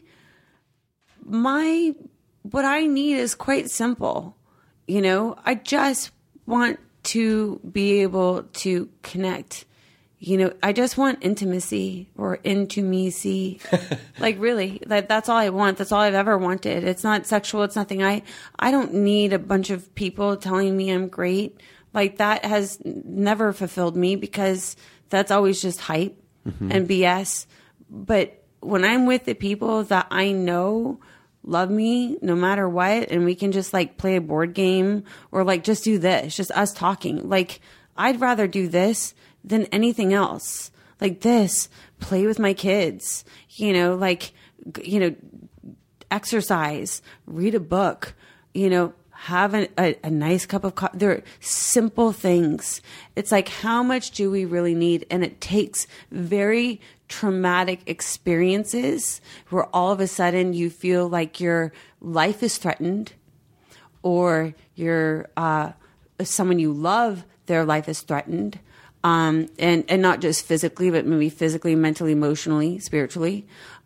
what I need is quite simple. You know, I just want to be able to connect. You know, I just want intimacy or intimacy. Like really, that's all I want. That's all I've ever wanted. It's not sexual. It's nothing. I don't need a bunch of people telling me I'm great. Like that has never fulfilled me because that's always just hype and BS. But when I'm with the people that I know love me no matter what, and we can just like play a board game or like just do this, just us talking. Like I'd rather do this than anything else. Like this, play with my kids, you know, like, you know, exercise, read a book, you know, have a nice cup of coffee. They're simple things. It's like, how much do we really need? And it takes very traumatic experiences where all of a sudden you feel like your life is threatened or your someone you love, their life is threatened. And not just physically, but maybe physically, mentally, emotionally, spiritually.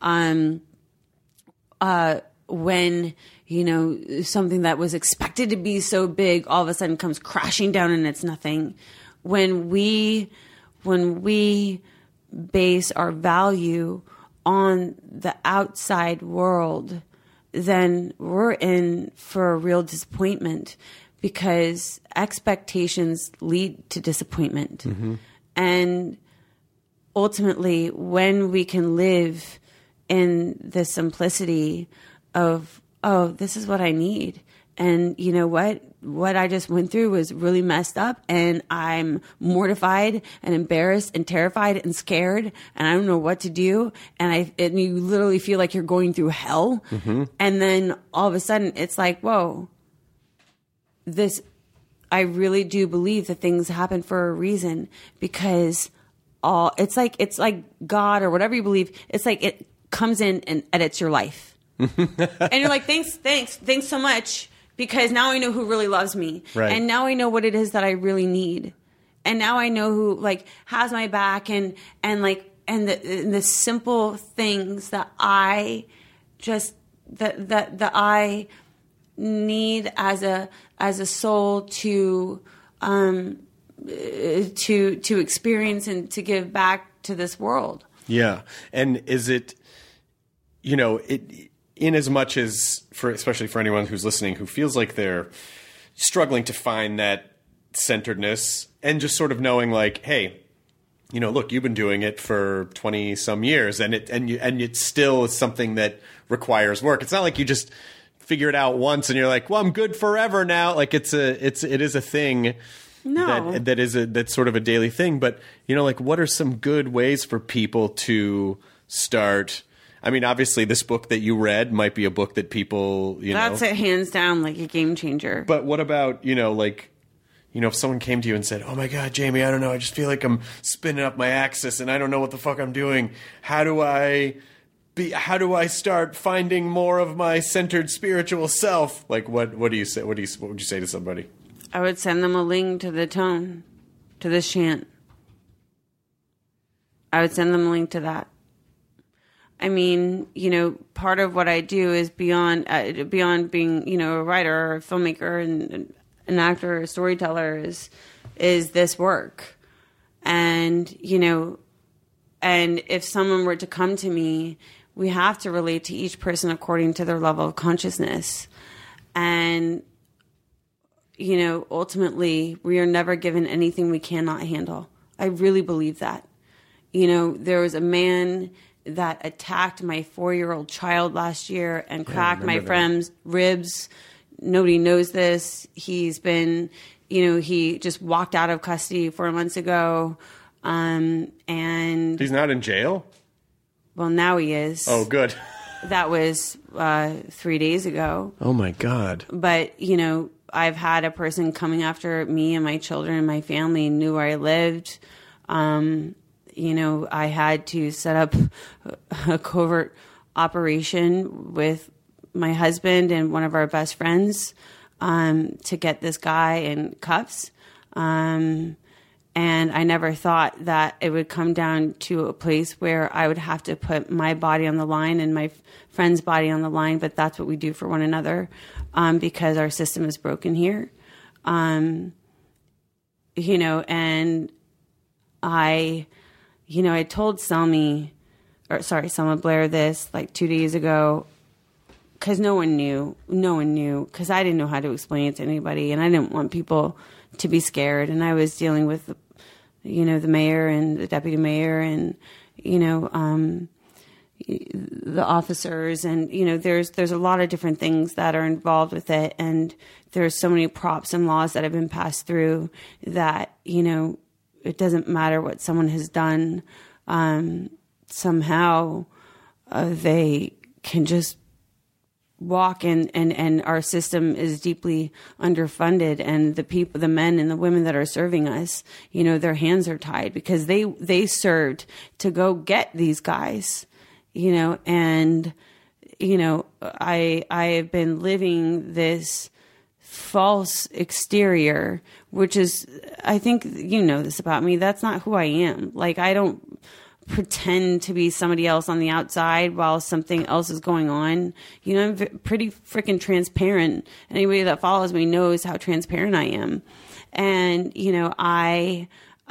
When, you know, something that was expected to be so big all of a sudden comes crashing down and it's nothing. When we base our value on the outside world, then we're in for a real disappointment because expectations lead to disappointment. And ultimately, when we can live in the simplicity of, oh, this is what I need. And you know what I just went through was really messed up and I'm mortified and embarrassed and terrified and scared and I don't know what to do. And you literally feel like you're going through hell. And then all of a sudden it's like, whoa, I really do believe that things happen for a reason because it's like God or whatever you believe. It's like it comes in and edits your life. And you're like, thanks so much. Because now I know who really loves me. Right. And now I know what it is that I really need. And now I know who like has my back and the simple things that I just that I need as a soul to experience and to give back to this world. Yeah. And is it, you know, in as much as especially for anyone who's listening who feels like they're struggling to find that centeredness and just sort of knowing like, hey, you know, look, you've been doing it for 20 some years and it still is something that requires work. It's not like you just figure it out once and you're like, well, I'm good forever now. Like it is a thing. No. That's sort of a daily thing. But, you know, like what are some good ways for people to start? I mean, obviously, this book that you read might be a book that people, you know. That's it, hands down, like a game changer. But what about, you know, like, you know, if someone came to you and said, oh my God, Jamie, I don't know, I just feel like I'm spinning up my axis and I don't know what the fuck I'm doing. How do I start finding more of my centered spiritual self? Like, what do you say? What would you say to somebody? I would send them a link to the tone, to the chant. I would send them a link to that. I mean, you know, part of what I do is beyond being, you know, a writer or a filmmaker and an actor or a storyteller is this work. And, you know, and if someone were to come to me, we have to relate to each person according to their level of consciousness. And, you know, ultimately, we are never given anything we cannot handle. I really believe that. There was a man that attacked my 4-year-old child last year and cracked my friend's ribs. Nobody knows this. He's been, he just walked out of custody 4 months ago. And he's not in jail? Well, now he is. Oh, good. That was 3 days ago. Oh, my God. But, I've had a person coming after me and my children and my family, knew where I lived. I had to set up a covert operation with my husband and one of our best friends to get this guy in cuffs. And I never thought that it would come down to a place where I would have to put my body on the line and my friend's body on the line. But that's what we do for one another because our system is broken here. And I told Selma Blair this like 2 days ago because no one knew because I didn't know how to explain it to anybody and I didn't want people to be scared. And I was dealing with, the mayor and the deputy mayor and, the officers and, there's a lot of different things that are involved with it. And there's so many props and laws that have been passed through that, it doesn't matter what someone has done. Somehow they can just walk and our system is deeply underfunded. And the men and the women that are serving us, their hands are tied because they served to go get these guys, and, I have been living this false exterior, which is, I think this about me. That's not who I am. Like, I don't pretend to be somebody else on the outside while something else is going on. I'm pretty freaking transparent. Anybody that follows me knows how transparent I am. And, I,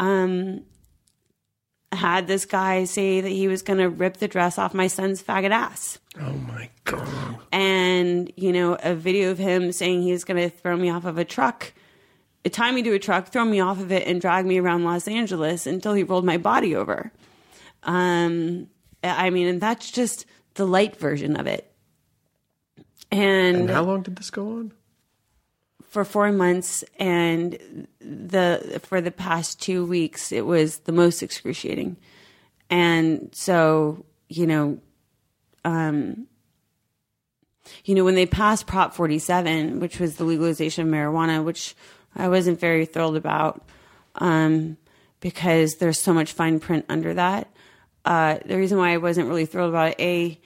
had this guy say that he was going to rip the dress off my son's faggot ass. Oh my God. And, a video of him saying he was going to throw me off of a truck, tie me to a truck, throw me off of it and drag me around Los Angeles until he rolled my body over. And that's just the light version of it. And how long did this go on? For 4 months, and for the past 2 weeks, it was the most excruciating. And so, when they passed Prop 47, which was the legalization of marijuana, which I wasn't very thrilled about, because there's so much fine print under that. The reason why I wasn't really thrilled about it,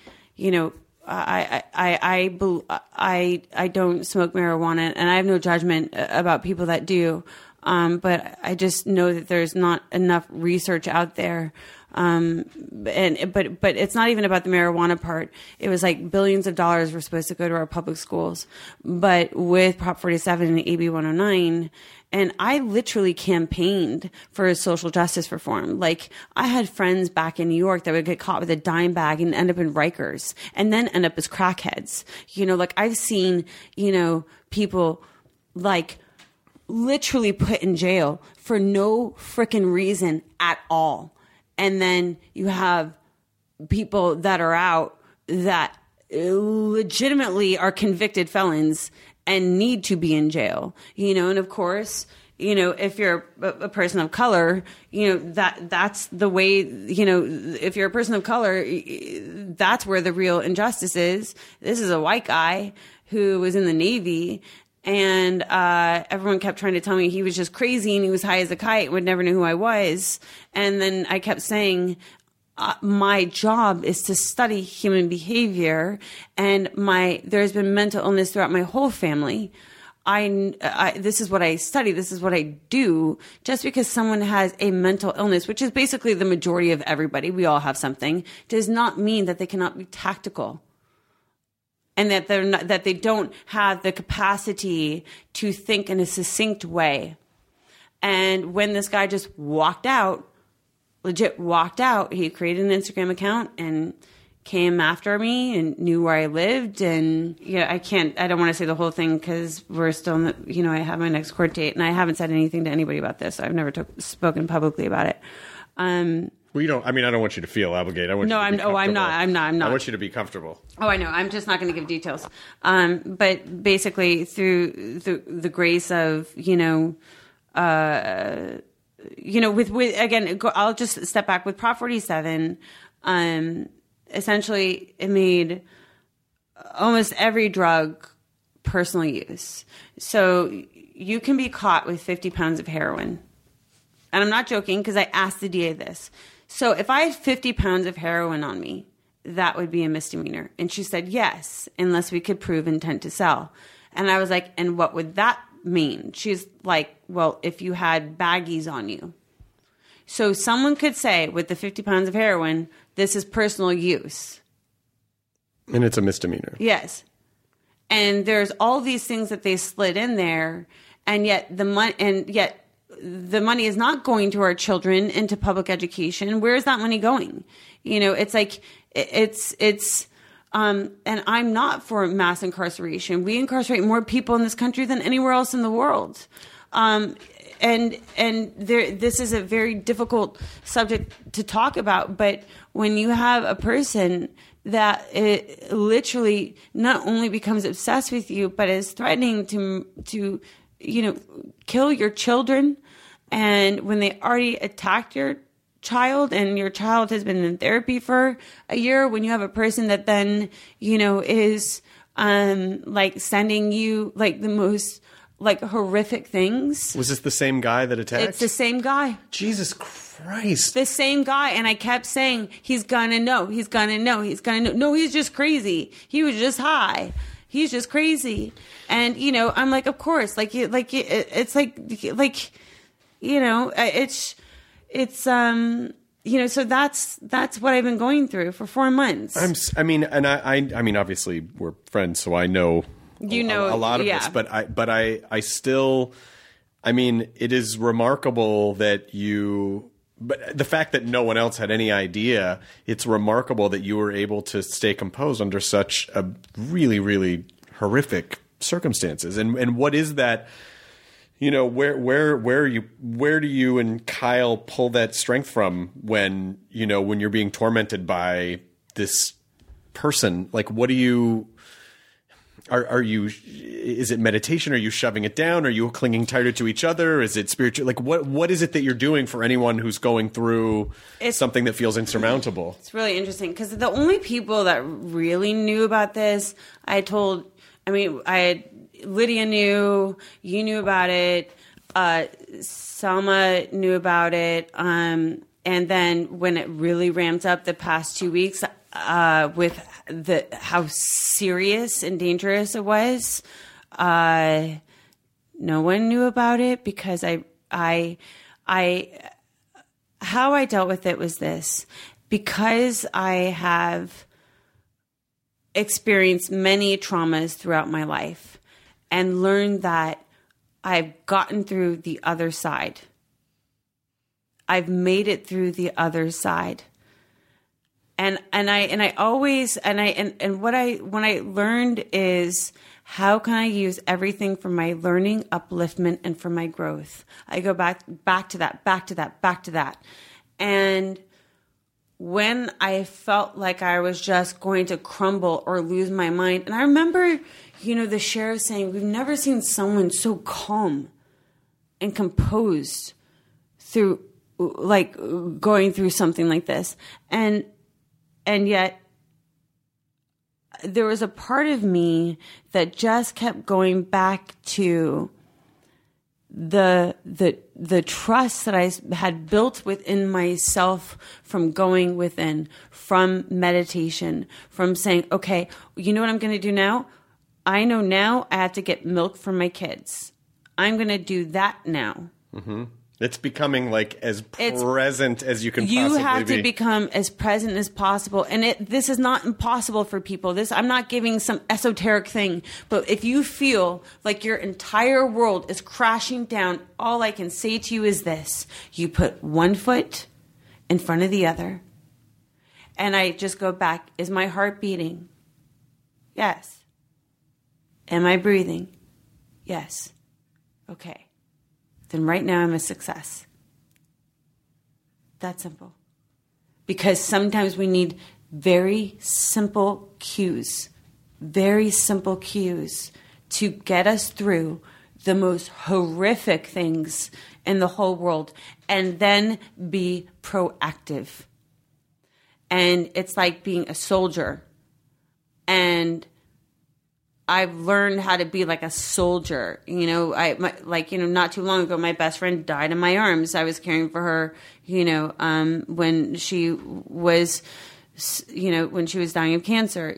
I don't smoke marijuana and I have no judgment about people that do. But I just know that there's not enough research out there. But it's not even about the marijuana part. It was like billions of dollars were supposed to go to our public schools, but with Prop 47 and AB 109, and I literally campaigned for social justice reform. Like, I had friends back in New York that would get caught with a dime bag and end up in Rikers and then end up as crackheads. I've seen, people like literally put in jail for no freaking reason at all. And then you have people that are out that legitimately are convicted felons and need to be in jail, and of course, if you're a person of color, that's the way, if you're a person of color, that's where the real injustice is. This is a white guy who was in the Navy, and everyone kept trying to tell me he was just crazy and he was high as a kite and would never know who I was. And then I kept saying, my job is to study human behavior, and there's been mental illness throughout my whole family. This is what I study. This is what I do. Just because someone has a mental illness, which is basically the majority of everybody, we all have something, does not mean that they cannot be tactical. And that they don't have the capacity to think in a succinct way. And when this guy just legit walked out, he created an Instagram account and came after me and knew where I lived. And I don't want to say the whole thing because we're still in the, I have my next court date and I haven't said anything to anybody about this. I've never spoken publicly about it. Well, you don't. I mean, I don't want you to feel obligated. I want No, you to be I'm not. comfortable. I'm not. I want you to be comfortable. Oh, I know. I'm just not going to give details. But basically, through the grace of with again, I'll just step back with Prop 47. Essentially, it made almost every drug personal use. So you can be caught with 50 pounds of heroin. And I'm not joking because I asked the DA this. So if I had 50 pounds of heroin on me, that would be a misdemeanor. And she said, yes, unless we could prove intent to sell. And I was like, and what would that mean? She's like, well, if you had baggies on you. So someone could say with the 50 pounds of heroin, this is personal use. And it's a misdemeanor. Yes. And there's all these things that they slid in there, and yet the money is not going to our children into public education. Where is that money going? It's like and I'm not for mass incarceration. We incarcerate more people in this country than anywhere else in the world. And this is a very difficult subject to talk about, but when you have a person that it literally not only becomes obsessed with you, but is threatening to kill your children, and when they already attacked your child and your child has been in therapy for a year, when you have a person that then is like sending you like the most like horrific things. Was this the same guy that attacked? It's the same guy. Jesus Christ. The same guy. And I kept saying, he's gonna know. He's gonna know. He's gonna know. No, he's just crazy. He was just high. He's just crazy. And, I'm like, of course, it's so that's what I've been going through for 4 months. I mean, obviously we're friends, so I know a lot of this, but I still, it is remarkable that but the fact that no one else had any idea, it's remarkable that you were able to stay composed under such a really, really horrific circumstances. And what is that? Where do you and Kyle pull that strength from when you're being tormented by this person? Like, what do you? Is it meditation? Are you shoving it down? Are you clinging tighter to each other? Is it spiritual? Like, what is it that you're doing for anyone who's going through something that feels insurmountable? It's really interesting because the only people that really knew about this, Lydia knew, you knew about it, Selma knew about it, and then when it really ramped up the past 2 weeks, with how serious and dangerous it was, no one knew about it because how I dealt with it was this: because I have experienced many traumas throughout my life and learned that I've gotten through the other side. I've made it through the other side. And what I learned is, how can I use everything for my learning, upliftment, and for my growth? I go back to that. And when I felt like I was just going to crumble or lose my mind, and I remember, the sheriff saying, we've never seen someone so calm and composed through, like, going through something like this. And yet there was a part of me that just kept going back to the trust that I had built within myself from going within, from meditation, from saying, okay, you know what I'm going to do now? I know now I have to get milk for my kids. I'm going to do that now. Mm-hmm. It's becoming like as present as you can possibly be. You have to become as present as possible. And this is not impossible for people. I'm not giving some esoteric thing. But if you feel like your entire world is crashing down, all I can say to you is this: you put one foot in front of the other. And I just go back. Is my heart beating? Yes. Am I breathing? Yes. Okay. Then right now I'm a success. That simple. because sometimes we need very simple cues to get us through the most horrific things in the whole world, and then be proactive. And it's like being a soldier. And I've learned how to be like a soldier. Not too long ago, my best friend died in my arms. I was caring for her, when she was, when she was dying of cancer.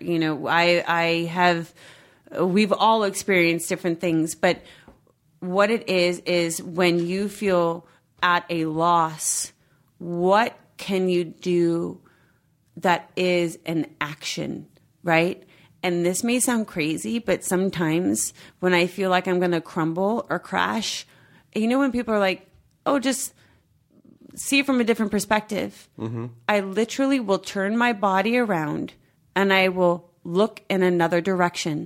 We've all experienced different things, but what it is when you feel at a loss, what can you do that is an action, right? And this may sound crazy, but sometimes when I feel like I'm going to crumble or crash, when people are like, oh, just see it from a different perspective. Mm-hmm. I literally will turn my body around and I will look in another direction.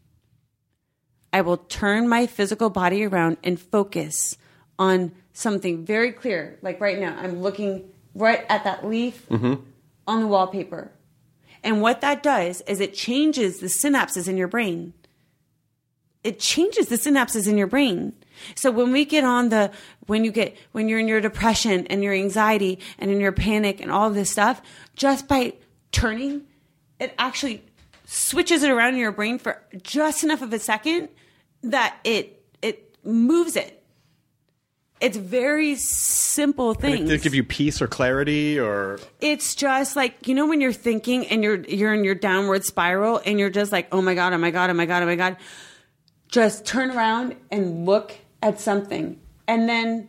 I will turn my physical body around and focus on something very clear. Like right now, I'm looking right at that leaf on the wallpaper. And what that does is it changes the synapses in your brain. It changes the synapses in your brain. So when we get on when you're in your depression and your anxiety and in your panic and all of this stuff, just by turning, it actually switches it around in your brain for just enough of a second that it moves it. It's very simple things. Did it give you peace or clarity, or? It's just like, when you're thinking and you're in your downward spiral and you're just like, oh my God, oh my God, oh my God, oh my God. Just turn around and look at something and then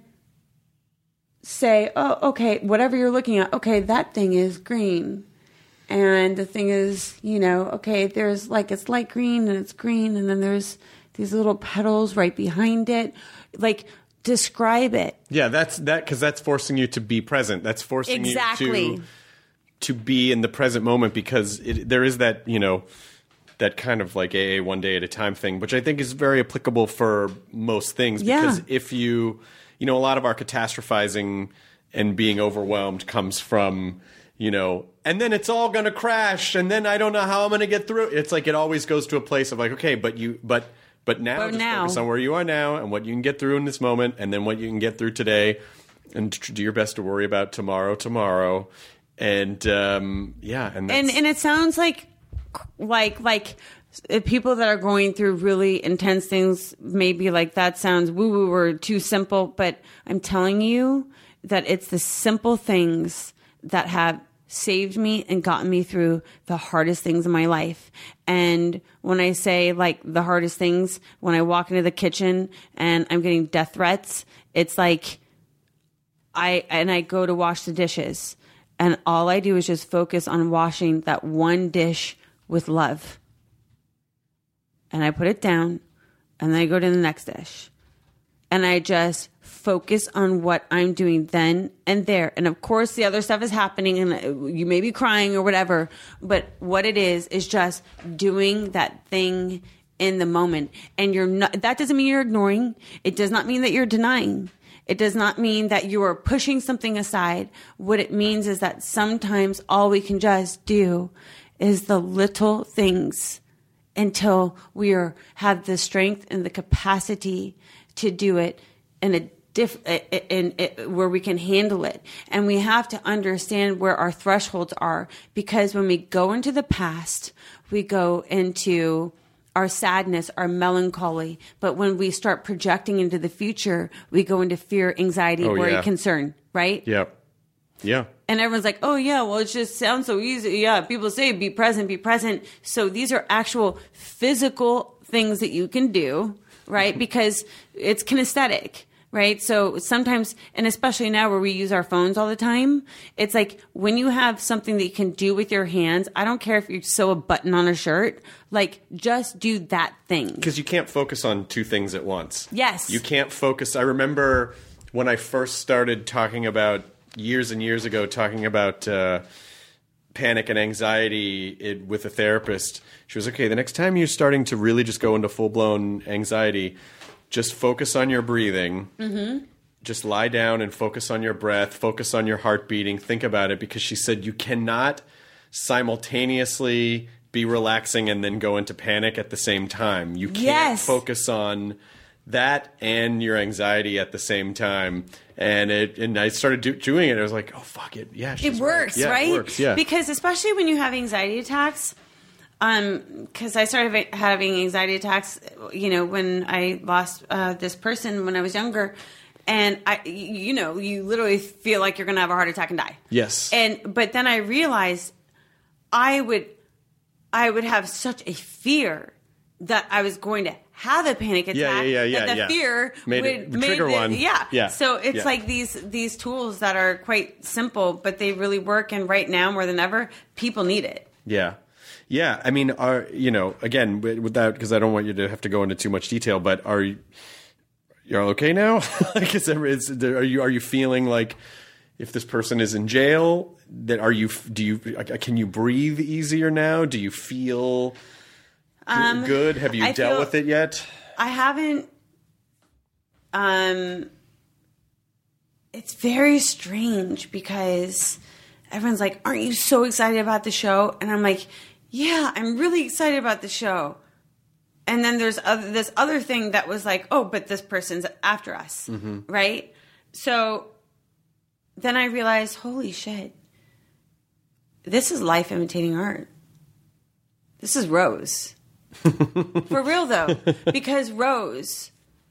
say, oh, okay, whatever you're looking at, okay, that thing is green. And the thing is, okay, there's like, it's light green and it's green. And then there's these little petals right behind it. Like, describe it. Yeah, because that's forcing you to be present. That's forcing you to be in the present moment, because there is that, that kind of like AA one day at a time thing, which I think is very applicable for most things. Because if a lot of our catastrophizing and being overwhelmed comes from, and then it's all going to crash, and then I don't know how I'm going to get through. It's like it always goes to a place of like, okay, but now just focus on where you are now and what you can get through in this moment, and then what you can get through today, and do your best to worry about tomorrow. And and it sounds like people that are going through really intense things, maybe like that sounds woo-woo or too simple, but I'm telling you that it's the simple things that have saved me and gotten me through the hardest things in my life. And when I say like the hardest things, when I walk into the kitchen and I'm getting death threats, it's like I go to wash the dishes, and all I do is just focus on washing that one dish with love. And I put it down, and then I go to the next dish. And I just focus on what I'm doing then and there. And of course, the other stuff is happening, and you may be crying or whatever. But what it is just doing that thing in the moment. And that doesn't mean you're ignoring. It does not mean that you're denying. It does not mean that you are pushing something aside. What it means is that sometimes all we can just do is the little things until we have the strength and the capacity to do it in where we can handle it. And we have to understand where our thresholds are, because when we go into the past, we go into our sadness, our melancholy. But when we start projecting into the future, we go into fear, anxiety, worry, concern, right? Yep. Yeah. And everyone's like, oh, yeah, well, it just sounds so easy. Yeah, people say be present, be present. So these are actual physical things that you can do, right? Because it's kinesthetic, right? So sometimes, and especially now where we use our phones all the time, it's like when you have something that you can do with your hands, I don't care if you sew a button on a shirt, like just do that thing. Because you can't focus on two things at once. Yes. You can't focus. I remember when I first started talking about, years and years ago, talking about panic and anxiety with a therapist. She was, okay, the next time you're starting to really just go into full-blown anxiety, just focus on your breathing. Mm-hmm. just lie down and focus on your breath, focus on your heart beating, think about it, because she said you cannot simultaneously be relaxing and then go into panic at the same time. You can't focus on that and your anxiety at the same time. And I started doing it. I was like, oh, fuck it. Yeah, it works, right? It works, yeah. Because especially when you have anxiety attacks, because I started having anxiety attacks, when I lost this person when I was younger. And you literally feel like you're going to have a heart attack and die. Yes. But then I realized I would have such a fear that I was going to have a panic attack. That the fear would trigger one. Yeah. So it's like these tools that are quite simple, but they really work. And right now, more than ever, people need it. Yeah. Yeah. I mean, again, without, because I don't want you to have to go into too much detail, but you're okay now? Like, are you feeling like if this person is in jail, that can you breathe easier now? Do you feel good? Have you dealt with it yet? I haven't. It's very strange because everyone's like, aren't you so excited about the show? And I'm like, yeah, I'm really excited about the show. And then there's this other thing that was like, oh, but this person's after us, right? So then I realized, holy shit, this is life imitating art. This is Rose. For real, though, because Rose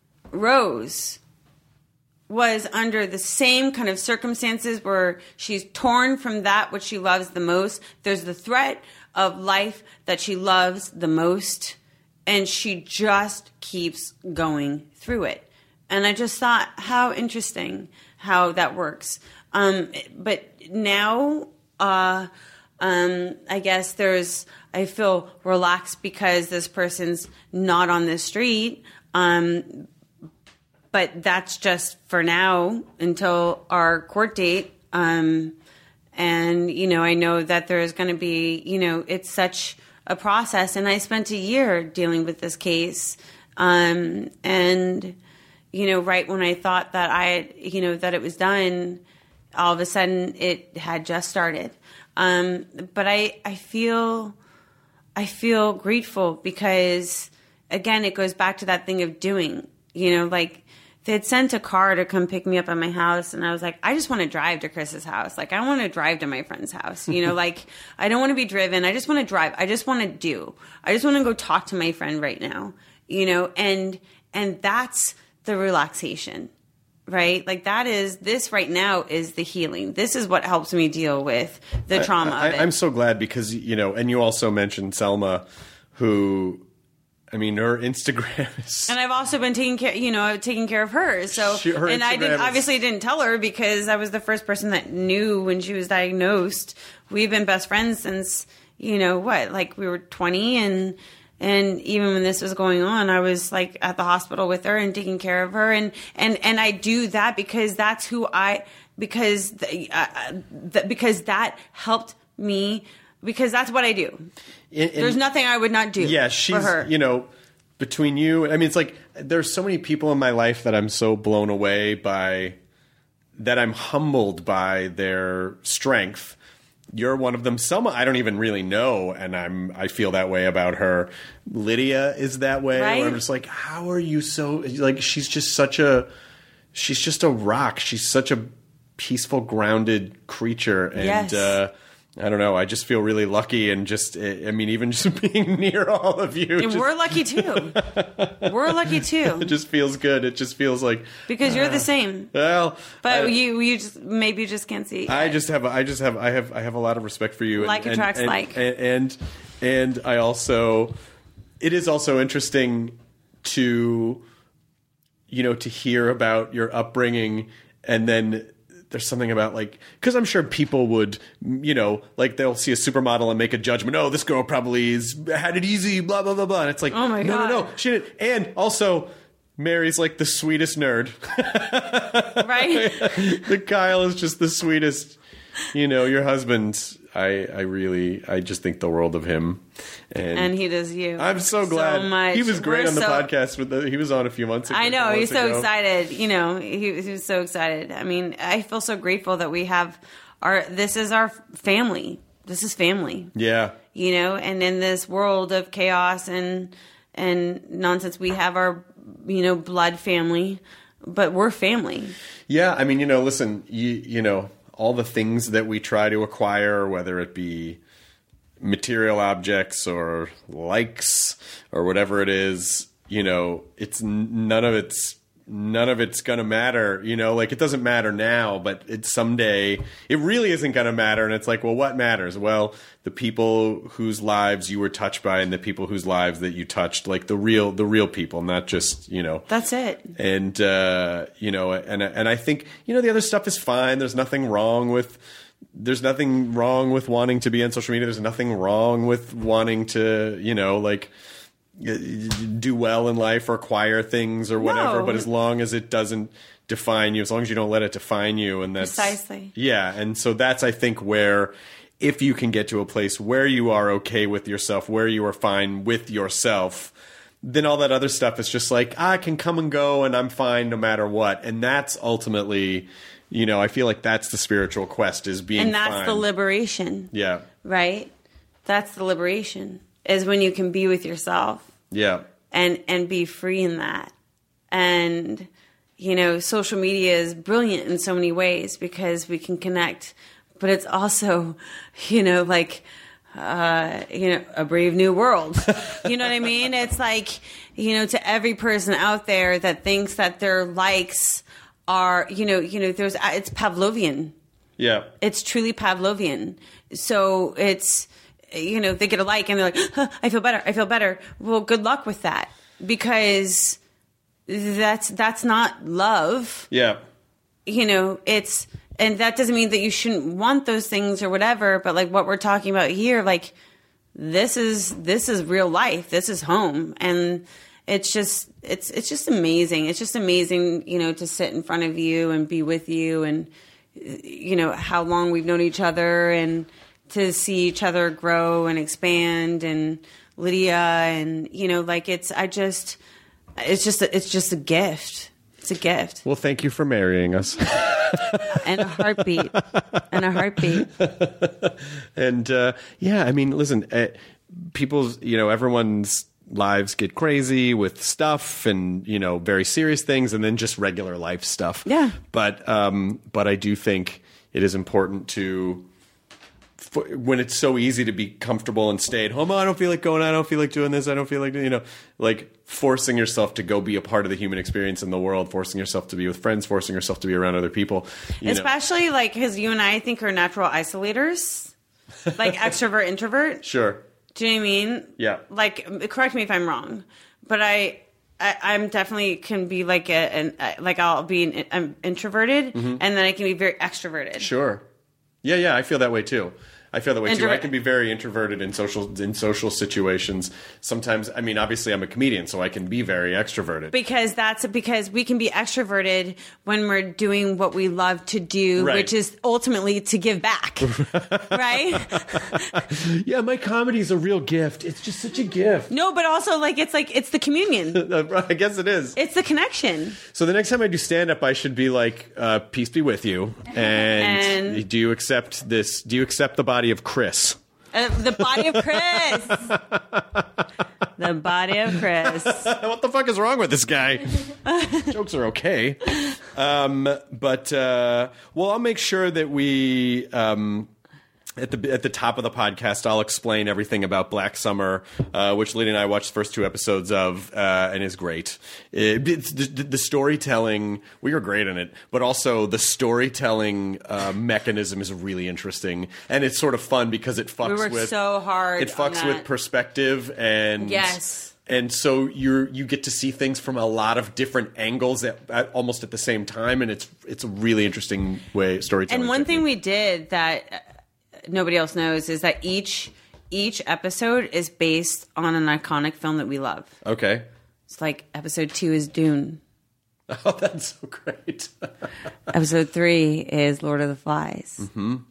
was under the same kind of circumstances where she's torn from that which she loves the most. There's the threat of life that she loves the most. And she just keeps going through it. And I just thought, how interesting how that works. But now, I guess I feel relaxed because this person's not on the street. But that's just for now until our court date. And, I know that there's going to be, it's such a process, and I spent a year dealing with this case. And, right when I thought that that it was done, all of a sudden it had just started. But I feel grateful because, again, it goes back to that thing of doing, like, they had sent a car to come pick me up at my house, and I was like, I just want to drive to Chris's house. Like, I want to drive to my friend's house. Like, I don't want to be driven. I just want to drive. I just want to do. I just want to go talk to my friend right now, and that's the relaxation, right? Like, this right now is the healing. This is what helps me deal with the trauma of it. I'm so glad because, and you also mentioned Selma, who... I mean, her Instagram is... And I've also been taking care of her. So, obviously didn't tell her because I was the first person that knew when she was diagnosed. We've been best friends since, we were 20 and even when this was going on, I was like at the hospital with her and taking care of her. And I do that because that's because that helped me, because that's what I do. There's nothing I would not do for her. Between you, I mean, it's like there's so many people in my life that I'm so blown away by, that I'm humbled by their strength. You're one of them. Selma, I don't even really know, and I feel that way about her. Lydia is that way. Right? Where I'm just like, how are you so, like, she's just a rock. She's such a peaceful, grounded creature. And, yes. I don't know. I just feel really lucky, and even just being near all of you. We're lucky too. We're lucky too. It just feels good. It just feels like, because you're the same. Well, but you just can't see. I have a lot of respect for you. Like attracts like, and I also, it is also interesting to hear about your upbringing, and then. There's something about, like, because I'm sure people would, like, they'll see a supermodel and make a judgment. Oh, this girl probably had it easy, blah, blah, blah, blah. And it's like, oh my God. No, she didn't. And also, Mary's like the sweetest nerd. Right? The Kyle is just the sweetest. your husband, I just think the world of him. And he does you. I'm so glad. So much. He was great on the podcast. He was on a few months ago. I know. He's so excited. He was so excited. I mean, I feel so grateful that we have this is our family. This is family. Yeah. And in this world of chaos and nonsense, we have our, blood family, but we're family. Yeah. I mean, listen, all the things that we try to acquire, whether it be material objects or likes or whatever it is, it's none of it's gonna matter. It doesn't matter now, but someday it really isn't gonna matter. And it's like, well, what matters? Well, the people whose lives you were touched by, and the people whose lives that you touched, like the real people, not just That's it. And and I think the other stuff is fine. There's nothing wrong with wanting to be on social media. There's nothing wrong with wanting to do well in life or acquire things or whatever, No. but as long as it doesn't define you, as long as you don't let it define you, and that's Precisely. Yeah, and so that's, I think, where if you can get to a place where you are okay with yourself, where you are fine with yourself, then all that other stuff is just like, I can come and go and I'm fine no matter what. And that's ultimately, I feel like that's the spiritual quest, is being And that's fine. the liberation. Yeah. Right? That's the liberation, is when you can be with yourself. Yeah. And be free in that. And, social media is brilliant in so many ways because we can connect, but it's also, a brave new world. You know what I mean? It's like, to every person out there that thinks that their likes are, it's Pavlovian. Yeah. It's truly Pavlovian. So it's, they get a like and they're like, huh, I feel better. Well, good luck with that, because that's not love. Yeah. And that doesn't mean that you shouldn't want those things or whatever, but like what we're talking about here, like this is real life. This is home. And it's just amazing. It's just amazing, to sit in front of you and be with you, and, how long we've known each other, and to see each other grow and expand, and Lydia, and, it's just a gift. It's a gift. Well, thank you for marrying us. And a heartbeat. And I mean, listen, people's, everyone's lives get crazy with stuff and, very serious things, and then just regular life stuff. Yeah. But I do think it is important to, when it's so easy to be comfortable and stay at home, I don't feel like going, I don't feel like doing this, I don't feel like, like forcing yourself to go be a part of the human experience in the world, forcing yourself to be with friends, forcing yourself to be around other people. Especially like, because you and I think are natural isolators, like extrovert, introvert. Sure. Do you know what I mean? Yeah. Like, correct me if I'm wrong, but I'm definitely can be like I'll be introverted, and then I can be very extroverted. Sure. Yeah, I feel that way too. I can be very introverted in social situations. Sometimes, I mean, obviously I'm a comedian, so I can be very extroverted. Because we can be extroverted when we're doing what we love to do, right, which is ultimately to give back. Right? Yeah, my comedy is a real gift. It's just such a gift. No, but also it's the communion. I guess it is. It's the connection. So the next time I do stand-up, I should be like, peace be with you. And do you accept this? Do you accept the body of Chris? The body of Chris. The body of Chris. What the fuck is wrong with this guy? Jokes are okay. But I'll make sure that we... At the top of the podcast, I'll explain everything about Black Summer, which Lydia and I watched the first 2 episodes of, and is great. It's the storytelling, we were great in it, but also the storytelling mechanism is really interesting, and it's sort of fun because it fucks we worked so hard. It fucks with perspective, and yes. And so you get to see things from a lot of different angles almost at the same time, and it's a really interesting way storytelling. And one thing we did that nobody else knows is that each episode is based on an iconic film that we love. Okay. It's like episode 2 is Dune. Oh, that's so great. Episode 3 is Lord of the Flies. Mm-hmm.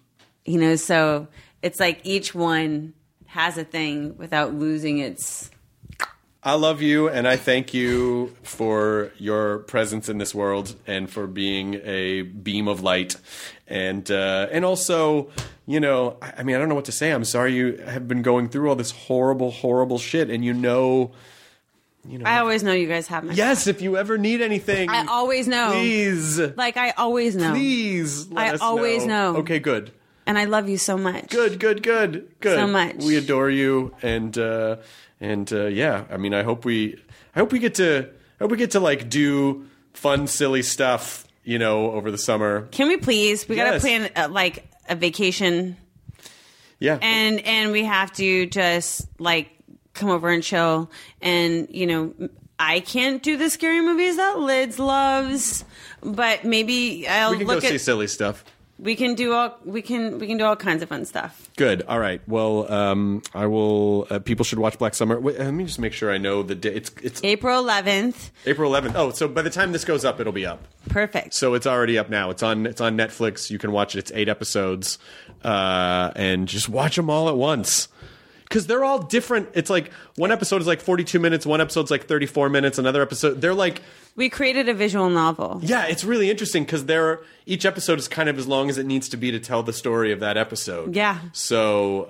You know, so it's like each one has a thing without losing its... I love you, and I thank you for your presence in this world and for being a beam of light. And also, you know, I mean, I don't know what to say. I'm sorry you have been going through all this horrible, horrible shit, and you know. I always know you guys have my Yes, if you ever need anything. I always know. Please. Like, I always know. Please let us always know. Okay, good. And I love you so much. Good. So much. We adore you, and yeah, I mean, I hope we get to like do fun, silly stuff, you know, over the summer. Can we please? We gotta Yes. plan like a vacation. Yeah, And we have to just like come over and chill. And you know, I can't do the scary movies that Lids loves, but maybe I'll we can look go at. see silly stuff. We can do all kinds of fun stuff. Good. All right. Well, I will. People should watch Black Summer. Wait, let me just make sure I know the day. It's April 11th. April 11th. Oh, so by the time this goes up, it'll be up. Perfect. So it's already up now. It's on Netflix. You can watch it. It's 8 episodes, and just watch them all at once. Because they're all different. It's like one episode is like 42 minutes. One episode's like 34 minutes. Another episode, they're like... We created a visual novel. Yeah, it's really interesting because each episode is kind of as long as it needs to be to tell the story of that episode. Yeah. So,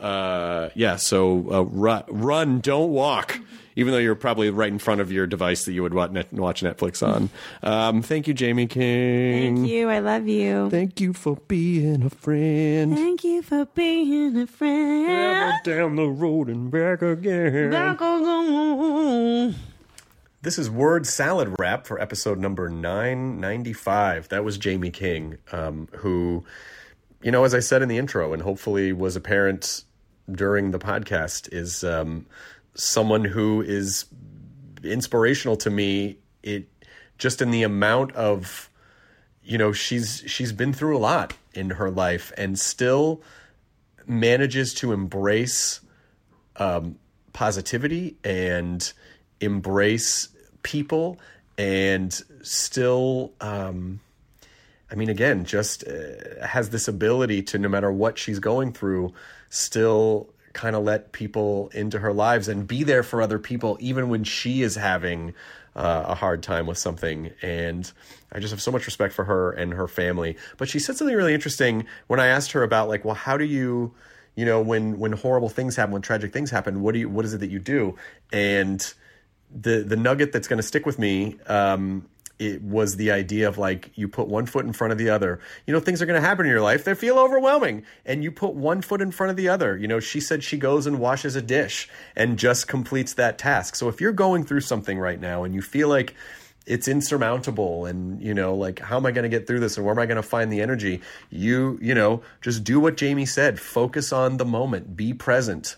run, don't walk. Even though you're probably right in front of your device that you would watch Netflix on. Thank you, Jamie King. Thank you. I love you. Thank you for being a friend. Thank you for being a friend. Travel down the road and back again. Back again. This is Word Salad Wrap for episode number 995. That was Jamie King, who, you know, as I said in the intro, and hopefully was apparent during the podcast, is someone who is inspirational to me. It just in the amount of, you know, she's been through a lot in her life and still manages to embrace positivity and embrace people and still I mean, again, just has this ability to, no matter what she's going through, still kind of let people into her lives and be there for other people even when she is having a hard time with something. And I just have so much respect for her and her family. But she said something really interesting when I asked her about, like, well, how do you know, when horrible things happen, when tragic things happen, what is it that you do? And the nugget that's going to stick with me, it was the idea of, like, you put one foot in front of the other. You know, things are going to happen in your life. They feel overwhelming. And you put one foot in front of the other. You know, she said she goes and washes a dish and just completes that task. So if you're going through something right now and you feel like it's insurmountable and, you know, like, how am I going to get through this and where am I going to find the energy? You know, just do what Jamie said. Focus on the moment. Be present.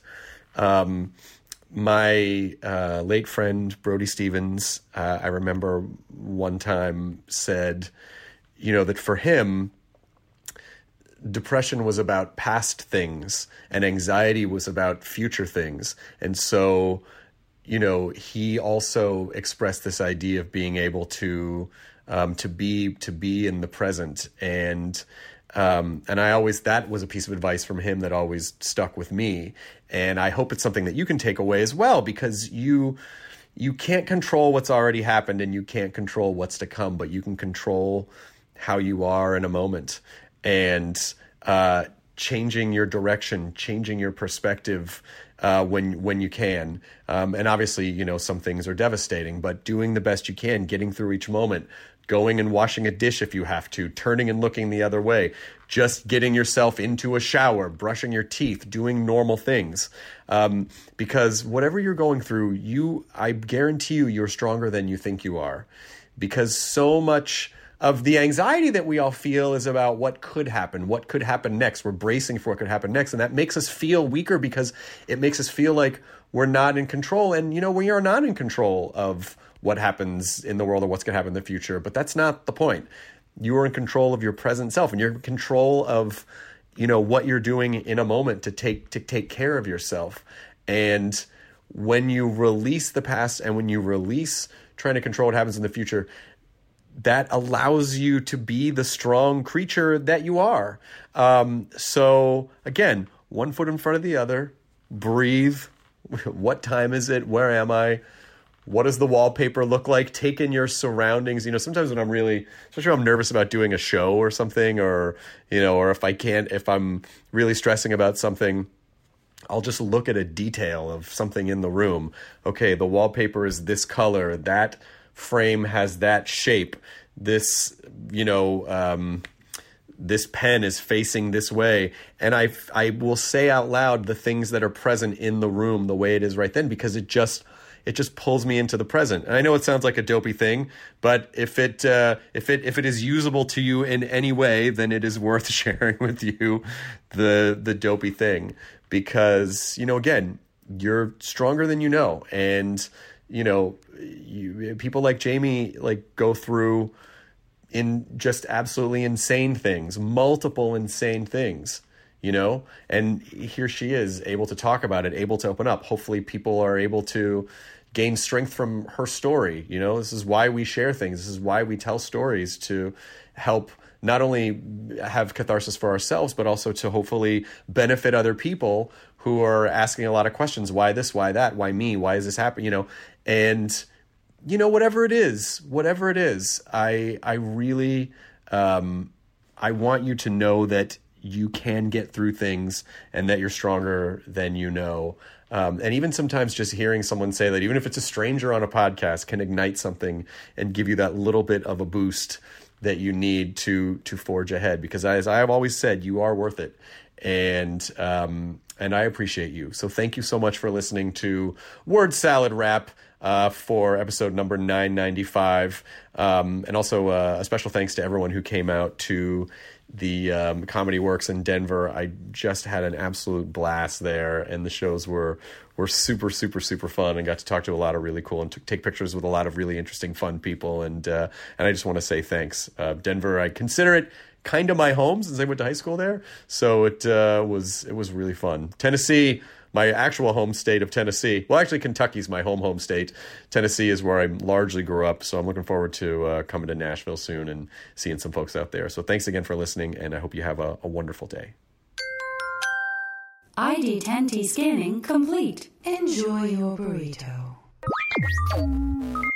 My late friend, Brody Stevens, I remember one time said, you know, that for him, depression was about past things and anxiety was about future things. And so, you know, he also expressed this idea of being able to be in the present. And I always, that was a piece of advice from him that always stuck with me. And I hope it's something that you can take away as well, because you can't control what's already happened and you can't control what's to come, but you can control how you are in a moment. And changing your direction, changing your perspective when you can. And obviously, you know, some things are devastating, but doing the best you can, getting through each moment, going and washing a dish if you have to, turning and looking the other way, just getting yourself into a shower, brushing your teeth, doing normal things. Because whatever you're going through, I guarantee you're stronger than you think you are. Because so much of the anxiety that we all feel is about what could happen next. We're bracing for what could happen next. And that makes us feel weaker because it makes us feel like we're not in control. And, you know, we are not in control of what happens in the world or what's going to happen in the future. But that's not the point. You are in control of your present self, and you're in control of, you know, what you're doing in a moment to take care of yourself. And when you release the past and when you release trying to control what happens in the future, that allows you to be the strong creature that you are. So again, one foot in front of the other, breathe. What time is it? Where am I? What does the wallpaper look like? Take in your surroundings. Sometimes when especially when I'm nervous about doing a show or something, or if I'm really stressing about something, I'll just look at a detail of something in the room. Okay, the wallpaper is this color. That frame has that shape. This, this pen is facing this way. And I will say out loud the things that are present in the room the way it is right then, because it just pulls me into the present. And I know it sounds like a dopey thing, but if it is usable to you in any way, then it is worth sharing with you the dopey thing, because, again, you're stronger than you know. And, people like Jamie, go through in just absolutely insane things, multiple insane things, and here she is able to talk about it, able to open up. Hopefully people are able to gain strength from her story. This is why we share things. This is why we tell stories, to help not only have catharsis for ourselves, but also to hopefully benefit other people who are asking a lot of questions. Why this? Why that? Why me? Why is this happening? And whatever it is, I really, I want you to know that you can get through things and that you're stronger than you know. And even sometimes just hearing someone say that, even if it's a stranger on a podcast, can ignite something and give you that little bit of a boost that you need to forge ahead. Because as I have always said, you are worth it. And I appreciate you. So thank you so much for listening to Word Salad Rap for episode number 995. And also a special thanks to everyone who came out to the Comedy Works in Denver. I just had an absolute blast there, and the shows were super, super, super fun, and got to talk to a lot of really cool and take pictures with a lot of really interesting, fun people. And I just want to say thanks. Denver, I consider it kind of my home since I went to high school there. So it was really fun. Tennessee, my actual home state of Tennessee. Well, actually, Kentucky's my home state. Tennessee is where I largely grew up. So I'm looking forward to coming to Nashville soon and seeing some folks out there. So thanks again for listening, and I hope you have a wonderful day. ID10T scanning complete. Enjoy your burrito.